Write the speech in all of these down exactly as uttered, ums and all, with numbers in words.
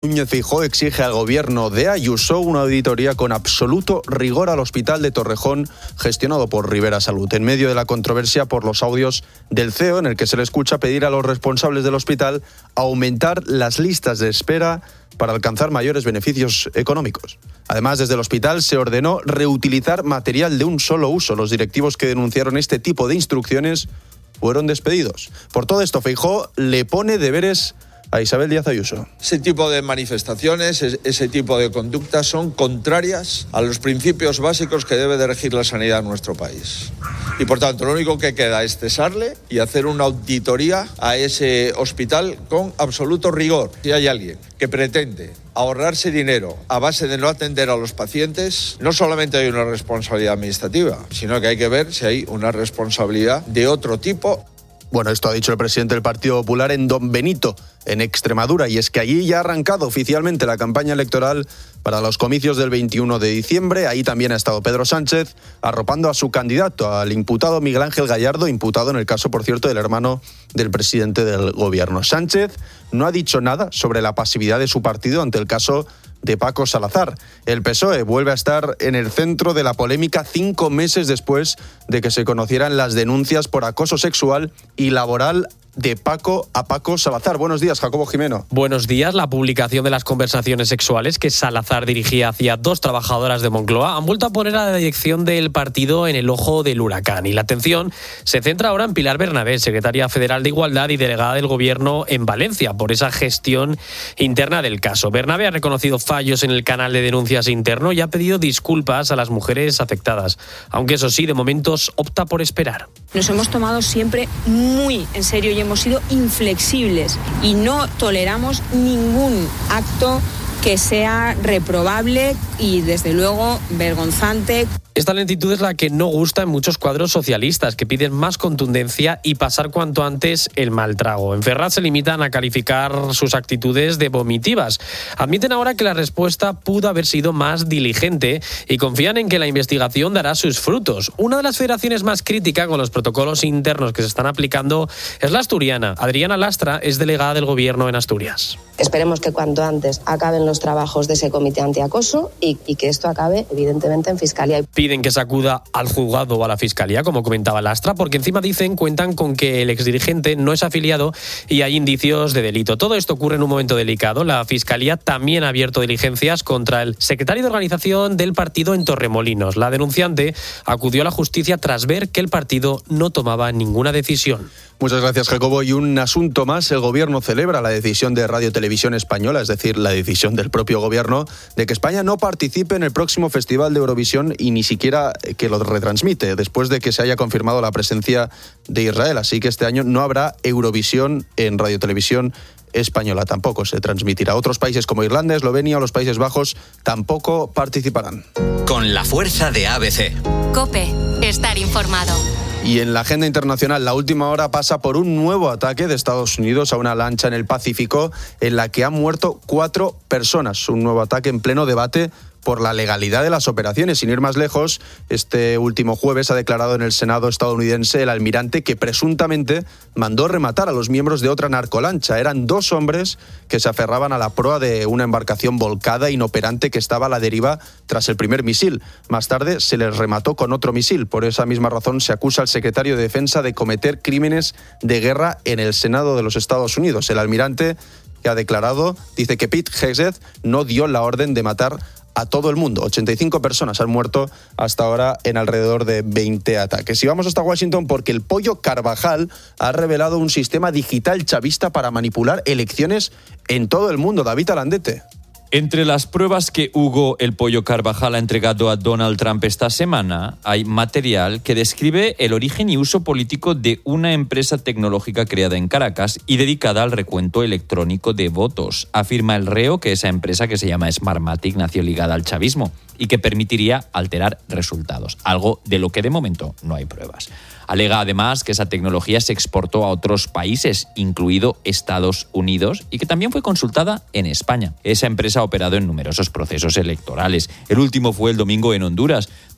Núñez Feijóo exige al gobierno de Ayuso una auditoría con absoluto rigor al hospital de Torrejón, gestionado por Rivera Salud, en medio de la controversia por los audios del C E O, en el que se le escucha pedir a los responsables del hospital aumentar las listas de espera para alcanzar mayores beneficios económicos. Además, desde el hospital se ordenó reutilizar material de un solo uso. Los directivos que denunciaron este tipo de instrucciones fueron despedidos. Por todo esto, Feijóo le pone deberes a Isabel Díaz Ayuso. Ese tipo de manifestaciones, ese tipo de conductas son contrarias a los principios básicos que debe de regir la sanidad en nuestro país. Y por tanto, lo único que queda es cesarle y hacer una auditoría a ese hospital con absoluto rigor. Si hay alguien que pretende ahorrarse dinero a base de no atender a los pacientes, no solamente hay una responsabilidad administrativa, sino que hay que ver si hay una responsabilidad de otro tipo. Bueno, esto ha dicho el presidente del Partido Popular en Don Benito, en Extremadura, y es que allí ya ha arrancado oficialmente la campaña electoral para los comicios del veintiuno de diciembre. Ahí también ha estado Pedro Sánchez arropando a su candidato, al imputado Miguel Ángel Gallardo, imputado en el caso, por cierto, del hermano del presidente del gobierno. Sánchez no ha dicho nada sobre la pasividad de su partido ante el caso de Paco Salazar. El P S O E vuelve a estar en el centro de la polémica cinco meses después de que se conocieran las denuncias por acoso sexual y laboral de Paco a Paco Salazar. Buenos días, Jacobo Jimeno. Buenos días. La publicación de las conversaciones sexuales que Salazar dirigía hacia dos trabajadoras de Moncloa han vuelto a poner a la dirección del partido en el ojo del huracán. Y la atención se centra ahora en Pilar Bernabé, secretaria federal de Igualdad y delegada del Gobierno en Valencia, por esa gestión interna del caso. Bernabé ha reconocido fallos en el canal de denuncias interno y ha pedido disculpas a las mujeres afectadas, aunque eso sí, de momentos opta por esperar. Nos hemos tomado siempre muy en serio y hemos sido inflexibles y no toleramos ningún acto que sea reprobable y, desde luego, vergonzante. Esta lentitud es la que no gusta en muchos cuadros socialistas, que piden más contundencia y pasar cuanto antes el mal trago. En Ferraz se limitan a calificar sus actitudes de vomitivas. Admiten ahora que la respuesta pudo haber sido más diligente y confían en que la investigación dará sus frutos. Una de las federaciones más críticas con los protocolos internos que se están aplicando es la asturiana. Adriana Lastra es delegada del Gobierno en Asturias. Esperemos que cuanto antes acaben los trabajos de ese comité antiacoso y, y que esto acabe, evidentemente, en Fiscalía. Piden que se acuda al juzgado o a la Fiscalía, como comentaba Lastra, porque encima dicen, cuentan con que el exdirigente no es afiliado y hay indicios de delito. Todo esto ocurre en un momento delicado. La Fiscalía también ha abierto diligencias contra el secretario de organización del partido en Torremolinos. La denunciante acudió a la justicia tras ver que el partido no tomaba ninguna decisión. Muchas gracias, Jacobo. Y un asunto más. El Gobierno celebra la decisión de Radio Televisión Española, es decir, la decisión del propio Gobierno, de que España no participe en el próximo Festival de Eurovisión y ni siquiera que lo retransmite, después de que se haya confirmado la presencia de Israel. Así que este año no habrá Eurovisión en Radio Televisión Española. Tampoco se transmitirá. Otros países como Irlanda, Eslovenia o los Países Bajos tampoco participarán. Con la fuerza de A B C. COPE. Estar informado. Y en la agenda internacional, la última hora pasa por un nuevo ataque de Estados Unidos a una lancha en el Pacífico en la que han muerto cuatro personas. Un nuevo ataque en pleno debate por la legalidad de las operaciones. Sin ir más lejos, este último jueves ha declarado en el Senado estadounidense el almirante que presuntamente mandó rematar a los miembros de otra narcolancha. Eran dos hombres que se aferraban a la proa de una embarcación volcada inoperante que estaba a la deriva tras el primer misil. Más tarde se les remató con otro misil. Por esa misma razón se acusa al secretario de Defensa de cometer crímenes de guerra en el Senado de los Estados Unidos. El almirante, que ha declarado, dice que Pete Hegseth no dio la orden de matar a todo el mundo. ochenta y cinco personas han muerto hasta ahora en alrededor de veinte ataques. Y vamos hasta Washington porque el Pollo Carvajal ha revelado un sistema digital chavista para manipular elecciones en todo el mundo. David Alandete. Entre las pruebas que Hugo el Pollo Carvajal ha entregado a Donald Trump esta semana, hay material que describe el origen y uso político de una empresa tecnológica creada en Caracas y dedicada al recuento electrónico de votos. Afirma el reo que esa empresa, que se llama Smartmatic, nació ligada al chavismo y que permitiría alterar resultados, algo de lo que de momento no hay pruebas. Alega además que esa tecnología se exportó a otros países, incluido Estados Unidos, y que también fue consultada en España. Esa empresa ha operado en numerosos procesos electorales. El último fue el domingo en Honduras,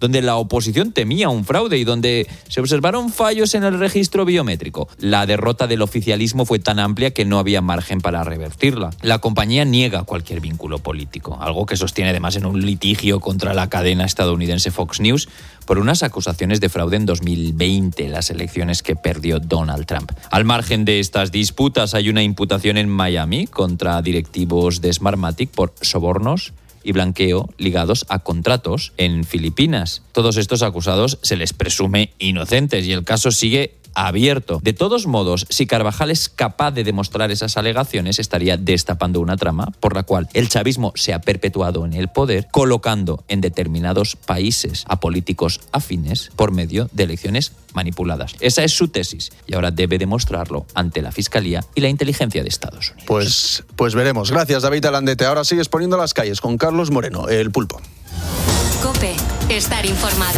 donde la oposición temía un fraude y donde se observaron fallos en el registro biométrico. La derrota del oficialismo fue tan amplia que no había margen para revertirla. La compañía niega cualquier vínculo político, algo que sostiene además en un litigio contra la cadena estadounidense Fox News por unas acusaciones de fraude en dos mil veinte, las elecciones que perdió Donald Trump. Al margen de estas disputas, hay una imputación en Miami contra directivos de Smartmatic por sobornos y blanqueo ligados a contratos en Filipinas. Todos estos acusados se les presume inocentes y el caso sigue abierto. De todos modos, si Carvajal es capaz de demostrar esas alegaciones, estaría destapando una trama por la cual el chavismo se ha perpetuado en el poder, colocando en determinados países a políticos afines por medio de elecciones manipuladas. Esa es su tesis y ahora debe demostrarlo ante la Fiscalía y la inteligencia de Estados Unidos. Pues, pues veremos. Gracias, David Alandete. Ahora sigues poniendo las calles con Carlos Moreno, el Pulpo. COPE, estar informado.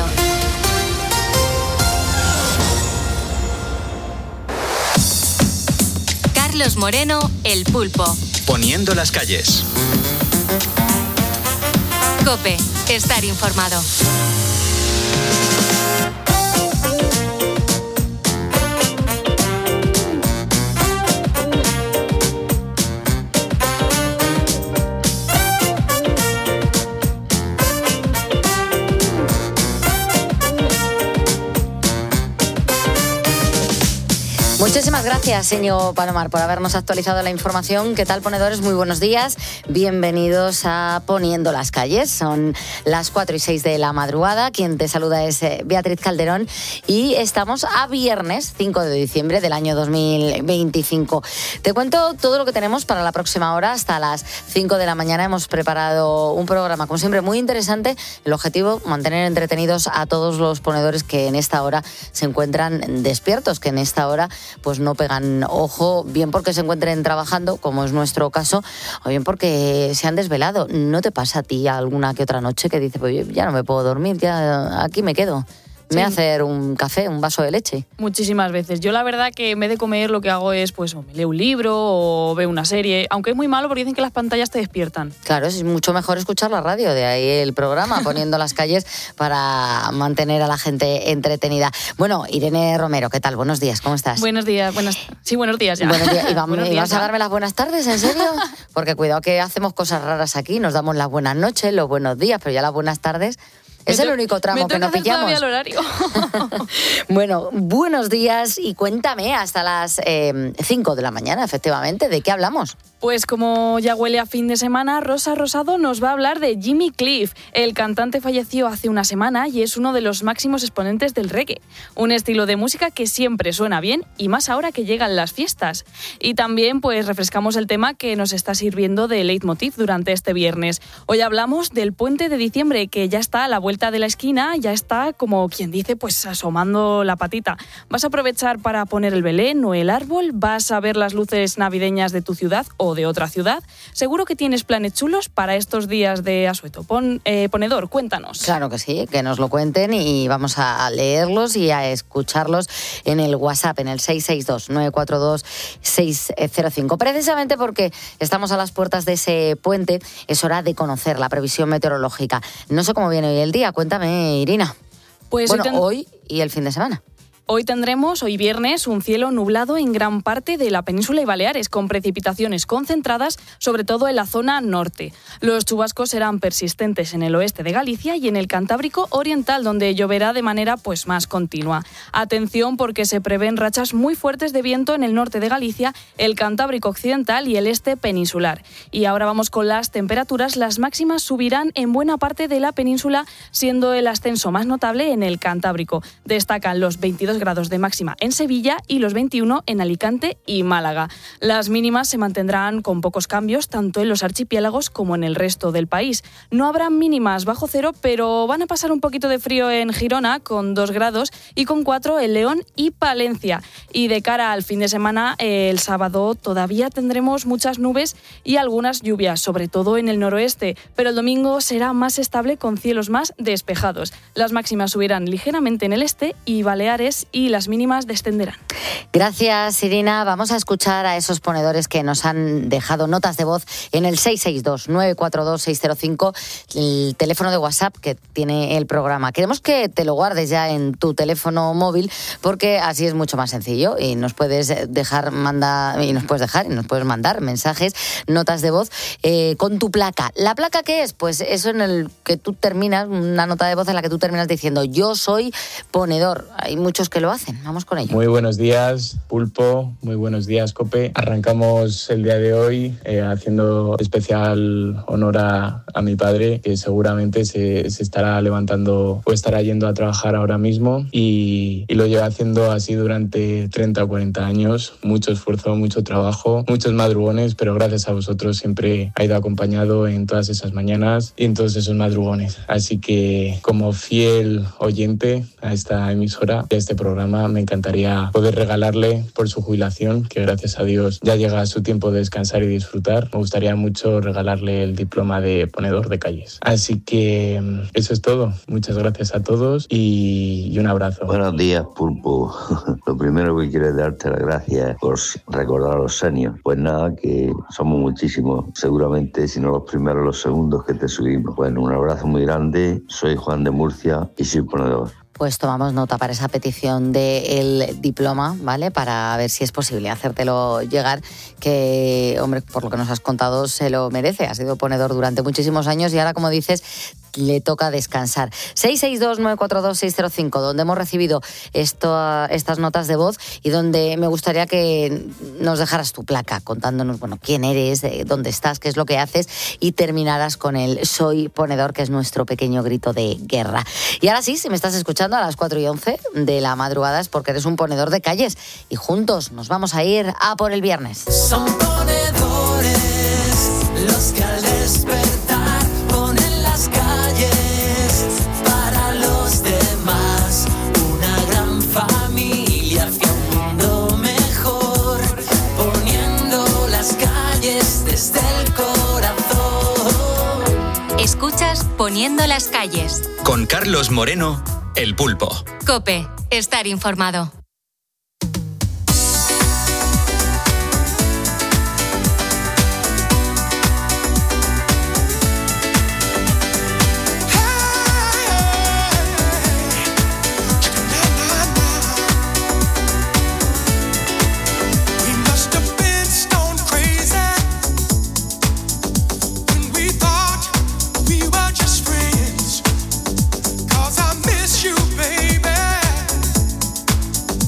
Carlos Moreno, el Pulpo. Poniendo las calles. COPE, estar informado. Muchísimas gracias, señor Palomar, por habernos actualizado la información. ¿Qué tal, ponedores? Muy buenos días. Bienvenidos a Poniendo las calles. Son las cuatro y seis de la madrugada. Quien te saluda es Beatriz Calderón y estamos a viernes cinco de diciembre del año dos mil veinticinco. Te cuento todo lo que tenemos para la próxima hora. Hasta las cinco de la mañana hemos preparado un programa, como siempre, muy interesante. El objetivo, mantener entretenidos a todos los ponedores que en esta hora se encuentran despiertos, que en esta hora pues no pegan ojo, bien porque se encuentren trabajando, como es nuestro caso, o bien porque se han desvelado. ¿No te pasa a ti alguna que otra noche que dices, pues ya no me puedo dormir, ya aquí me quedo? Me sí. hacer un café, un vaso de leche. Muchísimas veces. Yo la verdad que en vez de comer lo que hago es, pues, o me leo un libro o veo una serie, aunque es muy malo porque dicen que las pantallas te despiertan. Claro, es mucho mejor escuchar la radio, de ahí el programa, Poniendo las calles para mantener a la gente entretenida. Bueno, Irene Romero, ¿qué tal? Buenos días, ¿cómo estás? Buenos días, buenas... sí, buenos días ya. Buenos días. ¿Y, vamos, buenos días, ¿y vas a darme las buenas tardes, en serio? Porque cuidado que hacemos cosas raras aquí, nos damos las buenas noches, los buenos días, pero ya las buenas tardes... Es el único tramo que no pillamos. Me todavía el horario. Bueno, buenos días y cuéntame hasta las eh, cinco de la mañana, efectivamente, ¿de qué hablamos? Pues como ya huele a fin de semana, Rosa Rosado nos va a hablar de Jimmy Cliff. El cantante falleció hace una semana y es uno de los máximos exponentes del reggae. Un estilo de música que siempre suena bien y más ahora que llegan las fiestas. Y también pues refrescamos el tema que nos está sirviendo de leitmotiv durante este viernes. Hoy hablamos del puente de diciembre que ya está a la vuelta de la esquina, ya está, como quien dice, pues asomando la patita. ¿Vas a aprovechar para poner el Belén o el árbol? ¿Vas a ver las luces navideñas de tu ciudad o de otra ciudad? Seguro que tienes planes chulos para estos días de asueto. Pon, eh, ponedor, cuéntanos. Claro que sí, que nos lo cuenten y vamos a leerlos y a escucharlos en el WhatsApp, en el seis seis dos, nueve cuatro dos, seis cero cinco. Precisamente porque estamos a las puertas de ese puente, es hora de conocer la previsión meteorológica. No sé cómo viene hoy el día, cuéntame, Irina. Pues bueno, hoy, ten... hoy y el fin de semana. Hoy tendremos, hoy viernes, un cielo nublado en gran parte de la península y Baleares, con precipitaciones concentradas, sobre todo en la zona norte. Los chubascos serán persistentes en el oeste de Galicia y en el Cantábrico oriental, donde lloverá de manera pues más continua. Atención porque se prevén rachas muy fuertes de viento en el norte de Galicia, el Cantábrico occidental y el este peninsular. Y ahora vamos con las temperaturas. Las máximas subirán en buena parte de la península, siendo el ascenso más notable en el Cantábrico. Destacan los veintidós grados de máxima en Sevilla y los veintiuno en Alicante y Málaga. Las mínimas se mantendrán con pocos cambios tanto en los archipiélagos como en el resto del país. No habrá mínimas bajo cero, pero van a pasar un poquito de frío en Girona con dos grados y con cuatro en León y Palencia. Y de cara al fin de semana, el sábado todavía tendremos muchas nubes y algunas lluvias, sobre todo en el noroeste, pero el domingo será más estable con cielos más despejados. Las máximas subirán ligeramente en el este y Baleares máximas y las mínimas descenderán. Gracias, Irina. Vamos a escuchar a esos ponedores que nos han dejado notas de voz en el seis seis dos, nueve cuatro dos, seis cero cinco, el teléfono de WhatsApp que tiene el programa. Queremos que te lo guardes ya en tu teléfono móvil porque así es mucho más sencillo y nos puedes dejar, manda, y nos puedes dejar y nos puedes mandar mensajes, notas de voz eh, con tu placa. ¿La placa qué es? Pues eso en el que tú terminas, una nota de voz en la que tú terminas diciendo yo soy ponedor. Hay muchos que lo hacen. Vamos con ello. Muy buenos días, Pulpo. Muy buenos días, COPE. Arrancamos el día de hoy eh, haciendo especial honor a, a mi padre, que seguramente se, se estará levantando o estará yendo a trabajar ahora mismo y, y lo lleva haciendo así durante treinta o cuarenta años. Mucho esfuerzo, mucho trabajo, muchos madrugones, pero gracias a vosotros siempre ha ido acompañado en todas esas mañanas y en todos esos madrugones. Así que como fiel oyente a esta emisora y a este programa, me encantaría poder regalarle por su jubilación, que gracias a Dios ya llega a su tiempo de descansar y disfrutar. Me gustaría mucho regalarle el diploma de ponedor de calles. Así que eso es todo. Muchas gracias a todos y, y un abrazo. Buenos días, Pulpo. Lo primero que quiero es darte las gracias por recordar a los seniors. Pues nada, que somos muchísimos. Seguramente, si no los primeros, los segundos que te subimos. Bueno, un abrazo muy grande. Soy Juan de Murcia y soy ponedor. Pues tomamos nota para esa petición del diploma, ¿vale? Para ver si es posible hacértelo llegar, que, hombre, por lo que nos has contado, se lo merece. Ha sido ponedor durante muchísimos años y ahora, como dices, le toca descansar. seis seis dos, nueve cuatro dos, seis cero cinco, donde hemos recibido esto, estas notas de voz y donde me gustaría que nos dejaras tu placa contándonos, bueno, quién eres, dónde estás, qué es lo que haces y terminarás con el soy ponedor, que es nuestro pequeño grito de guerra. Y ahora sí, si me estás escuchando a las cuatro y once de la madrugada es porque eres un ponedor de calles y juntos nos vamos a ir a por el viernes. Son ponedores los que al despertar ponen las calles para los demás, una gran familia hacia un mundo mejor, poniendo las calles desde el corazón. Escuchas Poniendo las calles con Carlos Moreno, El Pulpo. COPE, estar informado. You, baby.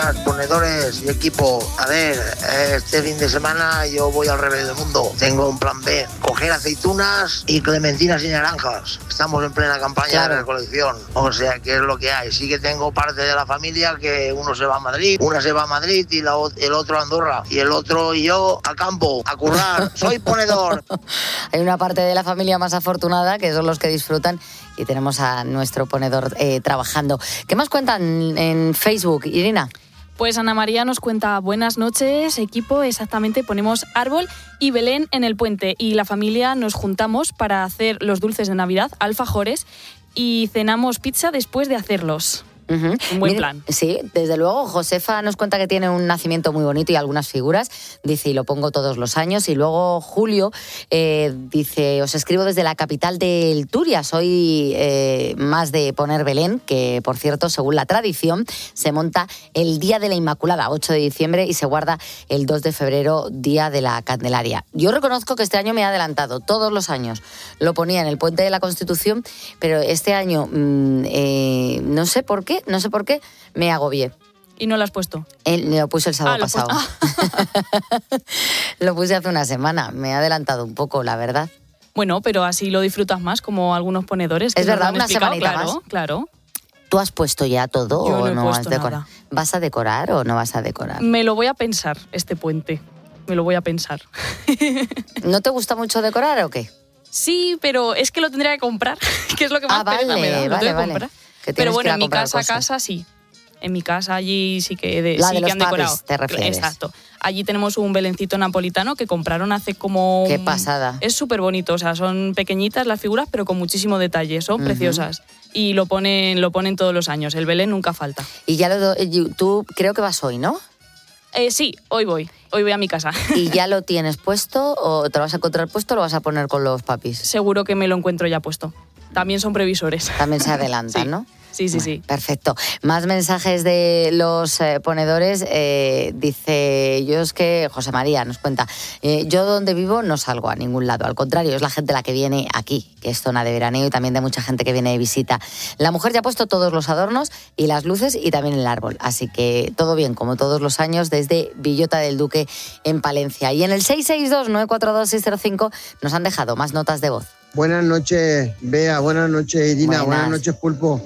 días, ponedores y equipo. A ver, este fin de semana yo voy al revés del mundo. Tengo un plan B, coger aceitunas y clementinas y naranjas. Estamos en plena campaña claro. de recolección, o sea que es lo que hay. Sí que tengo parte de la familia que uno se va a Madrid, una se va a Madrid y la, el otro a Andorra, y el otro y yo al campo, a currar. Soy ponedor. Hay una parte de la familia más afortunada que son los que disfrutan y tenemos a nuestro ponedor eh, trabajando. ¿Qué más cuentan en Facebook, Irina? Pues Ana María nos cuenta: buenas noches, equipo, exactamente, ponemos árbol y Belén en el puente y la familia nos juntamos para hacer los dulces de Navidad, alfajores, y cenamos pizza después de hacerlos. Uh-huh. Un buen Miren, plan. Sí, desde luego. Josefa nos cuenta que tiene un nacimiento muy bonito y algunas figuras. Dice, y lo pongo todos los años. Y luego Julio eh, dice, os escribo desde la capital del Turia. Soy eh, más de poner Belén, que por cierto, según la tradición, se monta el Día de la Inmaculada, ocho de diciembre, y se guarda el dos de febrero, Día de la Candelaria. Yo reconozco que este año me he adelantado. Todos los años lo ponía en el Puente de la Constitución, pero este año mmm, eh, no sé por qué. No sé por qué, me agobié. ¿Y no lo has puesto? El, lo puse el sábado ah, lo pasado. Ah. Lo puse hace una semana. Me he adelantado un poco, la verdad. Bueno, pero así lo disfrutas más, como algunos ponedores. Que es verdad, una explicado. semanita claro, más. Claro. ¿Tú has puesto ya todo Yo o no, no he puesto has decorado? Nada. ¿Vas a decorar o no vas a decorar? Me lo voy a pensar, este puente. Me lo voy a pensar. ¿No te gusta mucho decorar o qué? Sí, pero es que lo tendría que comprar, que es lo que más ah, vale, pereza me da. Lo vale, tengo que vale. comprar. Que pero bueno, que en mi casa, cosas. casa sí. En mi casa allí sí que, de, La sí de que los han decorado. papis, te refieres. Exacto. Allí tenemos un belencito napolitano que compraron hace como... Qué pasada. Es súper bonito, o sea, son pequeñitas las figuras, pero con muchísimo detalle, son Uh-huh. preciosas. Y lo ponen, lo ponen todos los años, el Belén nunca falta. Y ya lo... Tú creo que vas hoy, ¿no? Eh, sí, hoy voy, hoy voy a mi casa. ¿Y ya lo tienes puesto o te lo vas a encontrar puesto o lo vas a poner con los papis? Seguro que me lo encuentro ya puesto. También son previsores. También se adelantan, sí. ¿no? Sí, sí, bueno, sí. Perfecto. Más mensajes de los eh, ponedores. Eh, dice, yo es que, José María nos cuenta, eh, yo donde vivo no salgo a ningún lado. Al contrario, es la gente la que viene aquí, que es zona de veraneo y también de mucha gente que viene de visita. La mujer ya ha puesto todos los adornos y las luces y también el árbol. Así que todo bien, como todos los años, desde Villota del Duque en Palencia. Y en el seis seis dos, nueve cuatro dos, seis cero cinco nos han dejado más notas de voz. Buenas noches, Bea, buenas noches, Irina, buenas, buenas noches, Pulpo.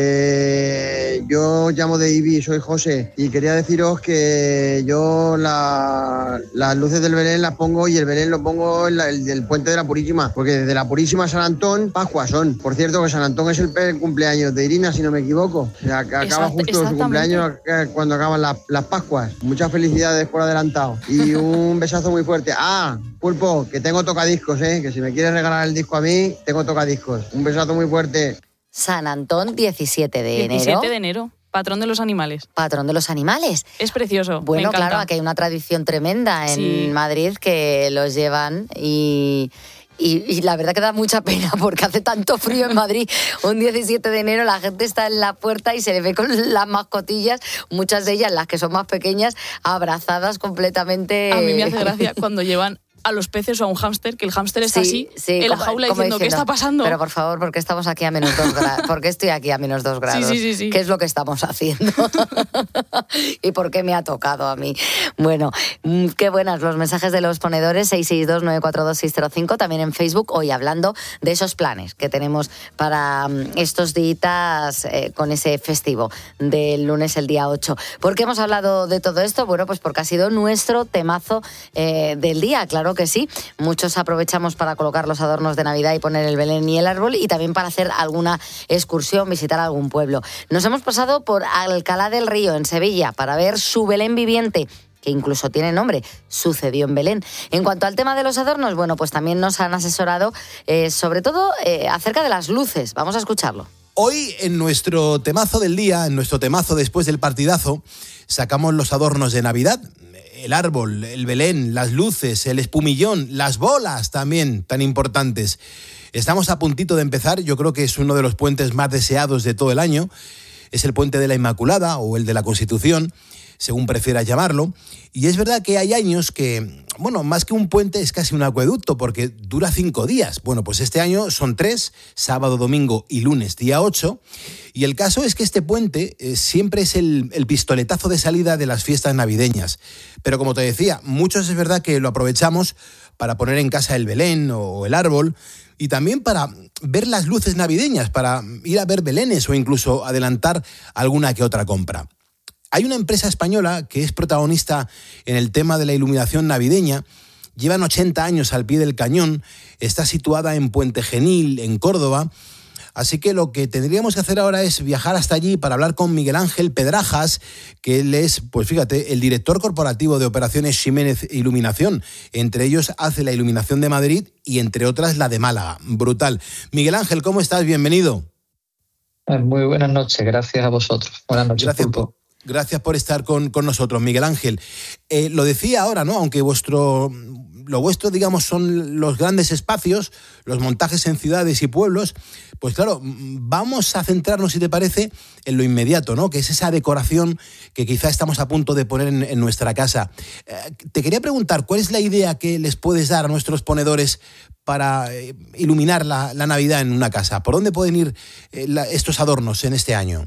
Eh, yo llamo de Ibi, soy José, y quería deciros que yo la, las luces del Belén las pongo y el Belén lo pongo en la, el del Puente de la Purísima, porque desde la Purísima a San Antón, Pascua son. Por cierto, que San Antón es el, el cumpleaños de Irina, si no me equivoco. O sea, que acaba Exact- justo su cumpleaños cuando acaban las, las Pascuas. Muchas felicidades por adelantado. Y un besazo muy fuerte. Ah, Pulpo, que tengo tocadiscos, ¿eh? Que si me quieres regalar el disco a mí, tengo tocadiscos. Un besazo muy fuerte. San Antón, diecisiete de enero. diecisiete de enero, patrón de los animales. Patrón de los animales. Es precioso. Bueno, me encanta. claro, aquí hay una tradición tremenda en Sí. Madrid que los llevan y... Y, y la verdad que da mucha pena porque hace tanto frío en Madrid. Un diecisiete de enero la gente está en la puerta y se le ve con las mascotillas, muchas de ellas, las que son más pequeñas, abrazadas completamente. A mí me hace gracia cuando llevan a los peces o a un hámster, que el hámster está Sí, así sí, en la como- jaula como diciendo, ¿qué está pasando? Pero por favor, ¿por qué estamos aquí a menos dos grados? ¿Por qué estoy aquí a menos dos grados? Sí, sí, sí, sí. ¿Qué es lo que estamos haciendo? ¿Y por qué me ha tocado a mí? Bueno, mm, qué buenas los mensajes de los ponedores, seis seis dos, nueve cuatro dos, seis cero cinco, también en Facebook, hoy hablando de esos planes que tenemos para mm, estos días eh, con ese festivo del lunes, el día ocho. ¿Por qué hemos hablado de todo esto? Bueno, pues porque ha sido nuestro temazo eh, del día, claro que sí. Muchos aprovechamos para colocar los adornos de Navidad y poner el Belén y el árbol y también para hacer alguna excursión, visitar algún pueblo. Nos hemos pasado por Alcalá del Río, en Sevilla, para ver su Belén viviente, que incluso tiene nombre, Sucedió en Belén. En cuanto al tema de los adornos, bueno, pues también nos han asesorado eh, sobre todo eh, acerca de las luces. Vamos a escucharlo. Hoy, en nuestro temazo del día, en nuestro temazo después del partidazo, sacamos los adornos de Navidad. El árbol, el Belén, las luces, el espumillón, las bolas también tan importantes. Estamos a puntito de empezar, yo creo que es uno de los puentes más deseados de todo el año. es el puente de la Inmaculada o el de la Constitución, según prefieras llamarlo. Y es verdad que hay años que, bueno, más que un puente es casi un acueducto porque dura cinco días. Bueno, pues este año son tres, sábado, domingo y lunes, día ocho. Y el caso es que este puente eh, siempre es el, el pistoletazo de salida de las fiestas navideñas. Pero como te decía, muchos es verdad que lo aprovechamos para poner en casa el Belén o el árbol y también para ver las luces navideñas, para ir a ver belenes o incluso adelantar alguna que otra compra. Hay una empresa española que es protagonista en el tema de la iluminación navideña. Llevan ochenta años al pie del cañón. Está situada en Puente Genil, en Córdoba. Así que lo que tendríamos que hacer ahora es viajar hasta allí para hablar con Miguel Ángel Pedrajas, que él es, pues fíjate, el director corporativo de operaciones Ximénez Iluminación. Entre ellos hace la iluminación de Madrid y entre otras la de Málaga. Brutal. Miguel Ángel, ¿cómo estás? Bienvenido. Muy buenas noches, gracias a vosotros. Buenas noches. Gracias por, gracias por estar con, con nosotros, Miguel Ángel. Eh, lo decía ahora, ¿no? Aunque vuestro, lo vuestro, digamos, son los grandes espacios, los montajes en ciudades y pueblos, pues claro, vamos a centrarnos, si te parece, en lo inmediato, ¿no? Que es esa decoración que quizá estamos a punto de poner en, en nuestra casa. Eh, te quería preguntar, ¿cuál es la idea que les puedes dar a nuestros ponedores para eh, iluminar la, la Navidad en una casa? ¿Por dónde pueden ir eh, la, estos adornos en este año?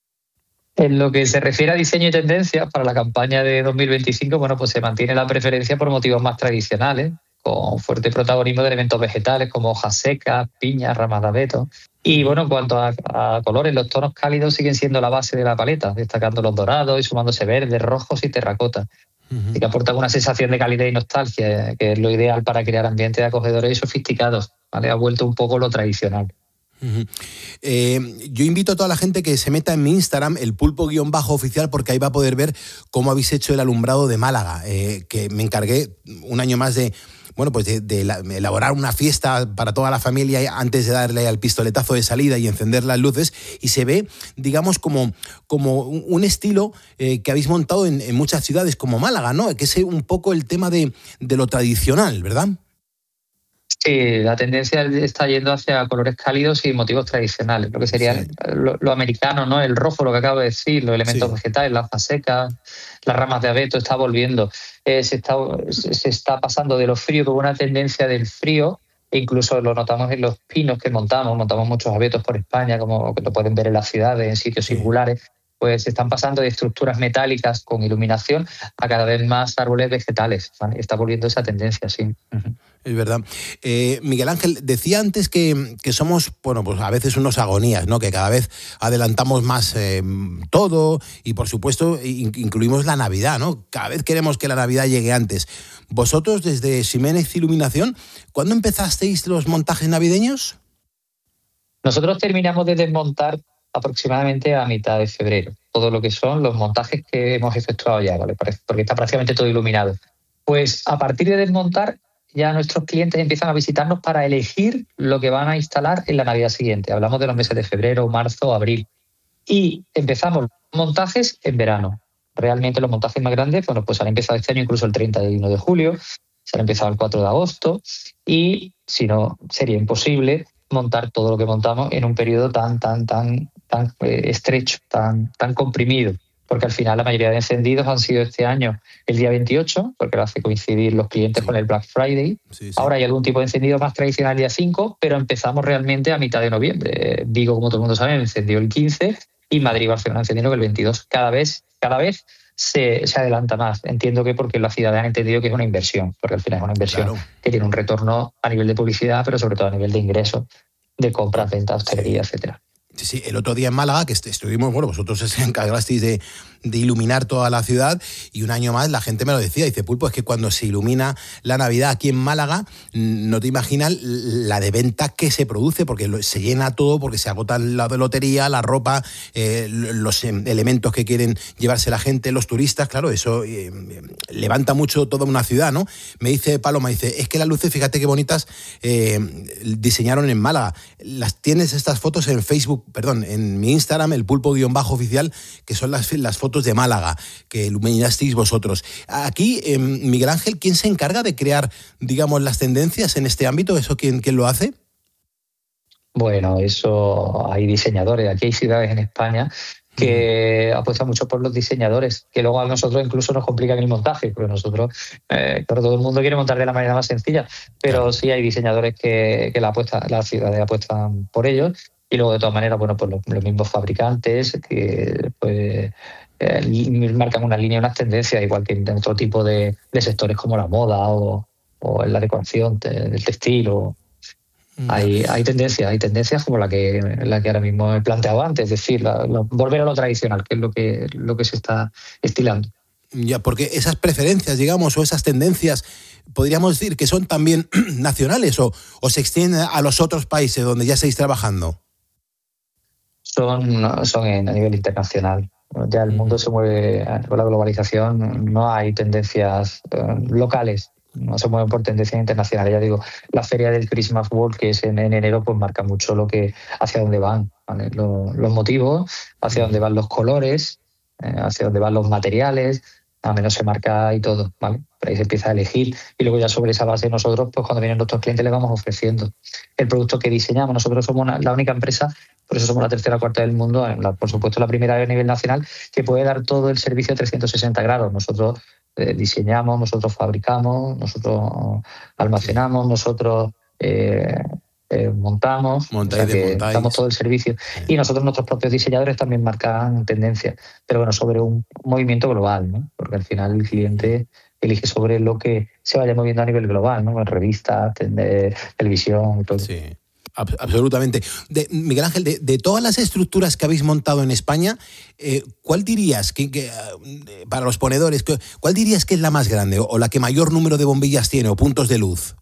En lo que se refiere a diseño y tendencias, para la campaña de dos mil veinticinco, bueno, pues se mantiene la preferencia por motivos más tradicionales, con fuerte protagonismo de elementos vegetales como hojas secas, piñas, ramas de abeto. Y bueno, en cuanto a, a colores, los tonos cálidos siguen siendo la base de la paleta, destacando los dorados y sumándose verdes, rojos y terracota. Uh-huh. Y que aportan una sensación de calidez y nostalgia, que es lo ideal para crear ambientes acogedores y sofisticados, ¿vale? Ha vuelto un poco lo tradicional. Uh-huh. Eh, yo invito a toda la gente que se meta en mi Instagram, el pulpo-oficial, porque ahí va a poder ver cómo habéis hecho el alumbrado de Málaga, eh, que me encargué un año más de, bueno, pues de, de elaborar una fiesta para toda la familia antes de darle al pistoletazo de salida y encender las luces, y se ve, digamos, como, como un estilo eh, que habéis montado en, en muchas ciudades como Málaga, ¿no? Que es un poco el tema de, de lo tradicional, ¿verdad? Sí, la tendencia está yendo hacia colores cálidos y motivos tradicionales, lo que sería sí. lo, lo americano, ¿no? El rojo, lo que acabo de decir, los elementos sí. vegetales, las hojas secas, las ramas de abeto, está volviendo. Eh, se, está, se está pasando de lo frío, con una tendencia del frío, e incluso lo notamos en los pinos que montamos, montamos muchos abetos por España, como que lo pueden ver en las ciudades, en sitios sí. singulares, pues se están pasando de estructuras metálicas con iluminación a cada vez más árboles vegetales. ¿Vale? Está volviendo esa tendencia, sí. Uh-huh. Es verdad. Eh, Miguel Ángel, decía antes que, que somos, bueno, pues a veces unos agonías, ¿no? Que cada vez adelantamos más eh, todo y, por supuesto, incluimos la Navidad, ¿no? Cada vez queremos que la Navidad llegue antes. Vosotros, desde Ximénez Iluminación, ¿cuándo empezasteis los montajes navideños? Nosotros terminamos de desmontar aproximadamente a mitad de febrero, todo lo que son los montajes que hemos efectuado ya, ¿vale? Porque está prácticamente todo iluminado. Pues a partir de desmontar, ya nuestros clientes empiezan a visitarnos para elegir lo que van a instalar en la Navidad siguiente. Hablamos de los meses de febrero, marzo, abril. Y empezamos los montajes en verano. Realmente los montajes más grandes, bueno, pues han empezado este año incluso el treinta y uno de julio, se han empezado el cuatro de agosto, y si no, sería imposible montar todo lo que montamos en un periodo tan, tan, tan, tan eh, estrecho, tan, tan comprimido. Porque al final la mayoría de encendidos han sido este año el día veintiocho, porque lo hace coincidir los clientes sí. con el Black Friday. Sí, sí. Ahora hay algún tipo de encendido más tradicional el día cinco, pero empezamos realmente a mitad de noviembre. Vigo, como todo el mundo sabe, encendió el quince y Madrid y Barcelona encendieron el veintidós. Cada vez, cada vez se, se adelanta más. Entiendo que porque las ciudades han entendido que es una inversión, porque al final es una inversión claro. que tiene un retorno a nivel de publicidad, pero sobre todo a nivel de ingresos, de compras, ventas, hostelería, etcétera. Sí, sí, el otro día en Málaga, que estuvimos, bueno, vosotros os encargasteis de, de iluminar toda la ciudad, y un año más la gente me lo decía, dice, Pulpo, es que cuando se ilumina la Navidad aquí en Málaga, no te imaginas la de venta que se produce, porque se llena todo, porque se agotan la de lotería, la ropa, eh, los elementos que quieren llevarse la gente, los turistas, claro, eso eh, levanta mucho toda una ciudad, ¿no? Me dice Paloma, dice, es que las luces, fíjate qué bonitas, eh, diseñaron en Málaga. Las tienes estas fotos en Facebook, perdón, en mi Instagram, el pulpo-oficial, que son las, las fotos de Málaga, que iluminasteis vosotros. Aquí, eh, Miguel Ángel, ¿quién se encarga de crear, digamos, las tendencias en este ámbito? ¿Eso quién, quién lo hace? Bueno, eso hay diseñadores. Aquí hay ciudades en España que apuesta mucho por los diseñadores, que luego a nosotros incluso nos complican el montaje, porque nosotros, eh, claro, todo el mundo quiere montar de la manera más sencilla, pero claro, sí hay diseñadores que, que la apuesta, las ciudades apuestan por ellos, y luego de todas maneras, bueno, pues los, los mismos fabricantes que pues eh, marcan una línea, unas tendencias, igual que en otro tipo de, de sectores como la moda o, o en la decoración te, del textil o Hay, hay tendencias, hay tendencias como la que, la que ahora mismo he planteado antes, es decir, la, la, volver a lo tradicional, que es lo que, lo que se está estilando. Ya, porque esas preferencias, digamos, o esas tendencias, podríamos decir que son también nacionales o, o se extienden a los otros países donde ya estáis trabajando. Son, son en, a nivel internacional. Ya el mundo se mueve con la globalización, no hay tendencias eh, locales. No se mueven por tendencias internacionales. Ya digo, la feria del Christmas World, que es en, en enero, pues marca mucho lo que hacia dónde van, ¿vale? Los, los motivos, hacia dónde van los colores, eh, hacia dónde van los materiales, a menos se marca y todo, ¿vale? Pero ahí se empieza a elegir y luego ya sobre esa base nosotros, pues cuando vienen nuestros clientes les vamos ofreciendo el producto que diseñamos. Nosotros somos una, la única empresa, por eso somos la tercera o cuarta del mundo, la, por supuesto la primera a nivel nacional, que puede dar todo el servicio a trescientos sesenta grados. Nosotros Eh, diseñamos, nosotros fabricamos, nosotros almacenamos, nosotros eh, eh, montamos, Montáis, o sea que damos todo el servicio. Sí. Y nosotros, nuestros propios diseñadores, también marcan tendencias, pero bueno, sobre un movimiento global, ¿no? Porque al final el cliente elige sobre lo que se vaya moviendo a nivel global, ¿no? En revistas, televisión, todo. Sí. Absolutamente. De, Miguel Ángel, de, de todas las estructuras que habéis montado en España, eh, ¿cuál dirías que, que para los ponedores, cuál dirías que es la más grande o, o la que mayor número de bombillas tiene o puntos de luz?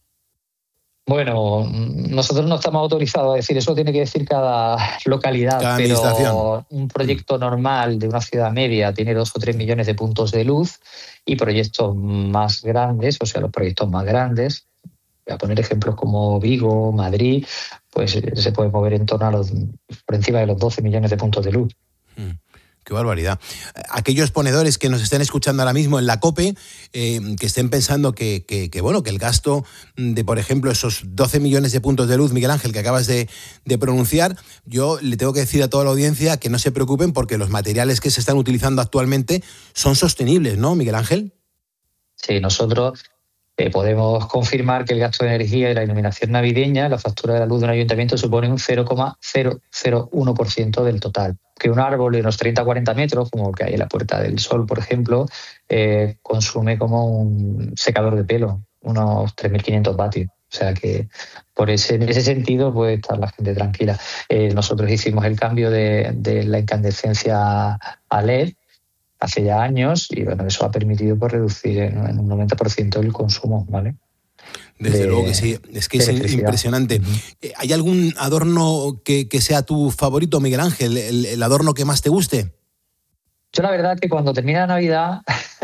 Bueno, nosotros no estamos autorizados a decir eso, tiene que decir cada localidad, cada pero un proyecto normal de una ciudad media tiene dos o tres millones de puntos de luz y proyectos más grandes, o sea, los proyectos más grandes, voy a poner ejemplos como Vigo, Madrid, pues se puede mover en torno a los, por encima de los doce millones de puntos de luz. Mm, ¡qué barbaridad! Aquellos ponedores que nos estén escuchando ahora mismo en la COPE, eh, que estén pensando que, que, que, bueno, que el gasto de, por ejemplo, esos doce millones de puntos de luz, Miguel Ángel, que acabas de, de pronunciar, yo le tengo que decir a toda la audiencia que no se preocupen porque los materiales que se están utilizando actualmente son sostenibles, ¿no, Miguel Ángel? Sí, nosotros... Eh, podemos confirmar que el gasto de energía y la iluminación navideña, la factura de la luz de un ayuntamiento, supone un cero coma cero cero uno por ciento del total. Que un árbol de unos treinta a cuarenta metros, como el que hay en la Puerta del Sol, por ejemplo, eh, consume como un secador de pelo, unos tres mil quinientos vatios. O sea que por ese, en ese sentido puede estar la gente tranquila. Eh, nosotros hicimos el cambio de, de la incandescencia a L E D hace ya años y bueno, eso ha permitido pues, reducir en, en un noventa por ciento el consumo, ¿vale? Desde de, luego que sí, es que es impresionante. Uh-huh. ¿Hay algún adorno que, que sea tu favorito, Miguel Ángel? ¿El, el adorno que más te guste? Yo la verdad que cuando termina la Navidad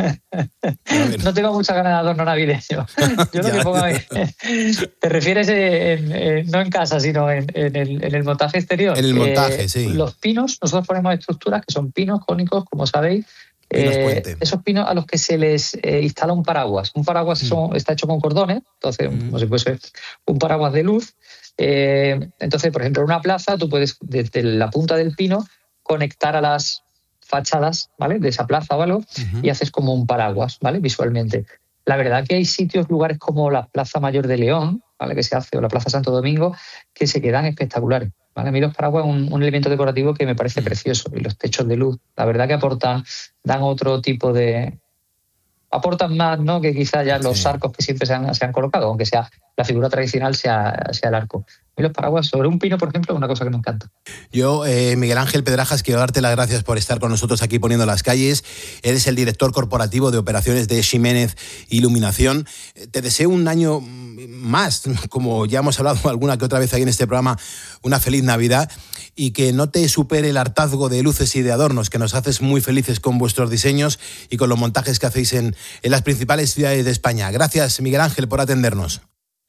no tengo muchas ganas de adorno navideño. Yo lo que pongo a ¿te refieres en, en, no en casa, sino en, en, el, en el montaje exterior? En el montaje, eh, sí. Los pinos, nosotros ponemos estructuras que son pinos cónicos, como sabéis. Eh, esos pinos a los que se les eh, instala un paraguas. Un paraguas mm. son, está hecho con cordones, entonces mm. como si fuese un paraguas de luz. Eh, entonces, por ejemplo, en una plaza tú puedes desde la punta del pino conectar a las fachadas, ¿vale? De esa plaza o algo, uh-huh. y haces como un paraguas, ¿vale? Visualmente. La verdad que hay sitios, lugares como la Plaza Mayor de León, ¿vale? Que se hace, o la Plaza Santo Domingo, que se quedan espectaculares, ¿vale? A mí los paraguas son un, un elemento decorativo que me parece precioso, y los techos de luz, la verdad que aportan, dan otro tipo de... aportan más, ¿no? Que quizás ya los sí. arcos que siempre se han, se han colocado, aunque sea la figura tradicional sea, sea el arco. Y los paraguas sobre un pino, por ejemplo, es una cosa que me encanta. Yo, eh, Miguel Ángel Pedrajas, quiero darte las gracias por estar con nosotros aquí Poniendo las Calles. Eres el director corporativo de operaciones de Ximénez Iluminación. Te deseo un año más, como ya hemos hablado alguna que otra vez ahí en este programa, una feliz Navidad y que no te supere el hartazgo de luces y de adornos, que nos haces muy felices con vuestros diseños y con los montajes que hacéis en, en las principales ciudades de España. Gracias, Miguel Ángel, por atendernos.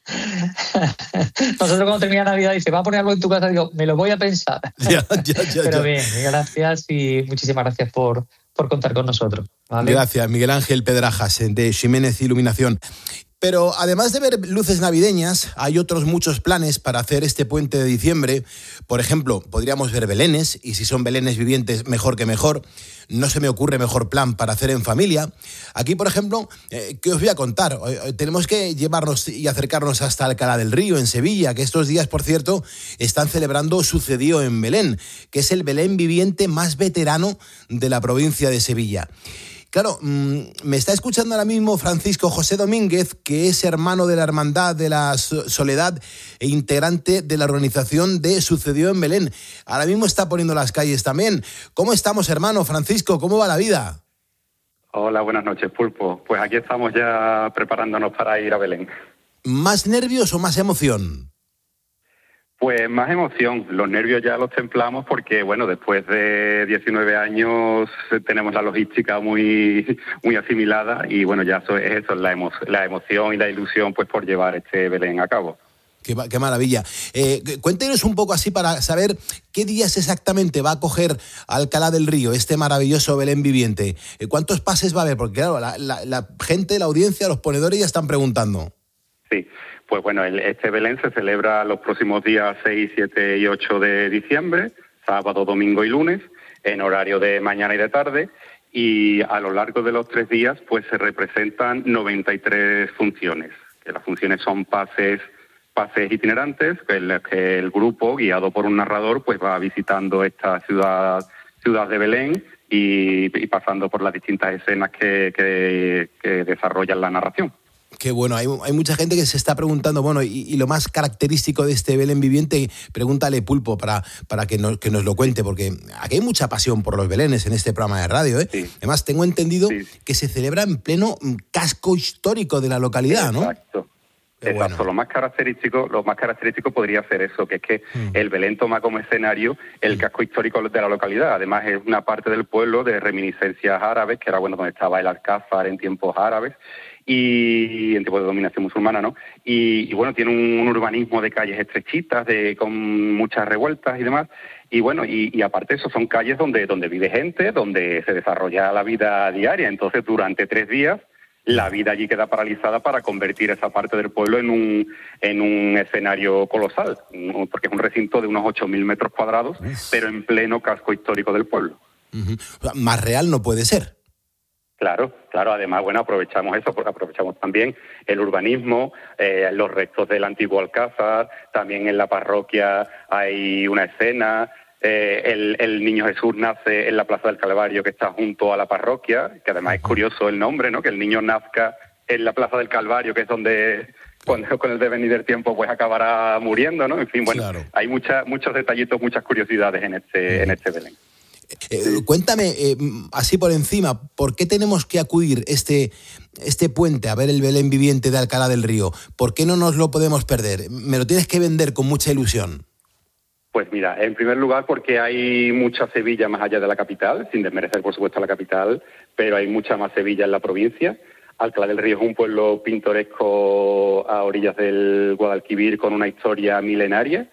Nosotros cuando termina Navidad dice, va a poner algo en tu casa, digo, me lo voy a pensar. Ya, ya, ya, Pero ya. bien, gracias y muchísimas gracias por, por contar con nosotros, ¿vale? Gracias, Miguel Ángel Pedrajas, de Ximénez Iluminación. Pero además de ver luces navideñas, hay otros muchos planes para hacer este puente de diciembre. Por ejemplo, podríamos ver belenes, y si son belenes vivientes, mejor que mejor. No se me ocurre mejor plan para hacer en familia. Aquí, por ejemplo, eh, ¿qué os voy a contar? Eh, tenemos que llevarnos y acercarnos hasta Alcalá del Río, en Sevilla, que estos días, por cierto, están celebrando Sucedió en Belén, que es el Belén viviente más veterano de la provincia de Sevilla. Claro, me está escuchando ahora mismo Francisco José Domínguez, que es hermano de la Hermandad de la Soledad e integrante de la organización de Sucedió en Belén. Ahora mismo está poniendo las calles también. ¿Cómo estamos, hermano Francisco? ¿Cómo va la vida? Hola, buenas noches, Pulpo. Pues aquí estamos ya preparándonos para ir a Belén. ¿Más nervios o más emoción? Pues más emoción. Los nervios ya los templamos porque, bueno, después de diecinueve años tenemos la logística muy muy asimilada y, bueno, ya eso es eso, la, emo- la emoción y la ilusión pues por llevar este Belén a cabo. Qué, qué maravilla. Eh, cuéntenos un poco así para saber qué días exactamente va a coger Alcalá del Río, este maravilloso Belén viviente. Eh, ¿Cuántos pases va a haber? Porque, claro, la, la, la gente, la audiencia, los ponedores ya están preguntando. Sí. Pues bueno, el, este Belén se celebra los próximos días seis, siete y ocho de diciembre, sábado, domingo y lunes, en horario de mañana y de tarde, y a lo largo de los tres días pues se representan noventa y tres funciones, que las funciones son pases, pases itinerantes, en los que el grupo, guiado por un narrador, pues va visitando esta ciudad, ciudad de Belén y, y pasando por las distintas escenas que, que, que desarrollan la narración. Qué bueno, hay, hay mucha gente que se está preguntando, bueno, y, y lo más característico de este Belén viviente, pregúntale, Pulpo, para, para que, nos, que nos lo cuente, porque aquí hay mucha pasión por los belenes en este programa de radio, ¿eh? Sí. Además, tengo entendido sí. que se celebra en pleno casco histórico de la localidad, ¿no? Exacto. Qué Exacto, bueno. lo más característico, lo más característico podría ser eso, que es que mm. el Belén toma como escenario el casco histórico de la localidad. Además es una parte del pueblo de reminiscencias árabes, que era bueno donde estaba el Alcázar en tiempos árabes y en tiempos de dominación musulmana, ¿no? Y, y bueno, tiene un, un urbanismo de calles estrechitas, de con muchas revueltas y demás. Y bueno, y, y aparte eso son calles donde donde vive gente, donde se desarrolla la vida diaria. Entonces durante tres días la vida allí queda paralizada para convertir esa parte del pueblo en un en un escenario colosal, porque es un recinto de unos ocho mil metros cuadrados, pero en pleno casco histórico del pueblo. Uh-huh. Más real no puede ser. Claro, claro. Además, bueno, aprovechamos eso, porque aprovechamos también el urbanismo, eh, los restos del antiguo Alcázar. También en la parroquia hay una escena. Eh, el, el Niño Jesús nace en la Plaza del Calvario, que está junto a la parroquia, que además es curioso el nombre, ¿no? Que el niño nazca en la Plaza del Calvario, que es donde, cuando con el devenir del tiempo, pues acabará muriendo, ¿no? En fin, bueno, claro. hay mucha, muchos detallitos, muchas curiosidades en este, uh-huh. en este Belén. Eh, cuéntame, eh, así por encima, ¿por qué tenemos que acudir este, este puente a ver el Belén viviente de Alcalá del Río? ¿Por qué no nos lo podemos perder? Me lo tienes que vender con mucha ilusión. Pues mira, en primer lugar porque hay mucha Sevilla más allá de la capital, sin desmerecer por supuesto a la capital, pero hay mucha más Sevilla en la provincia. Alcalá del Río es un pueblo pintoresco a orillas del Guadalquivir con una historia milenaria.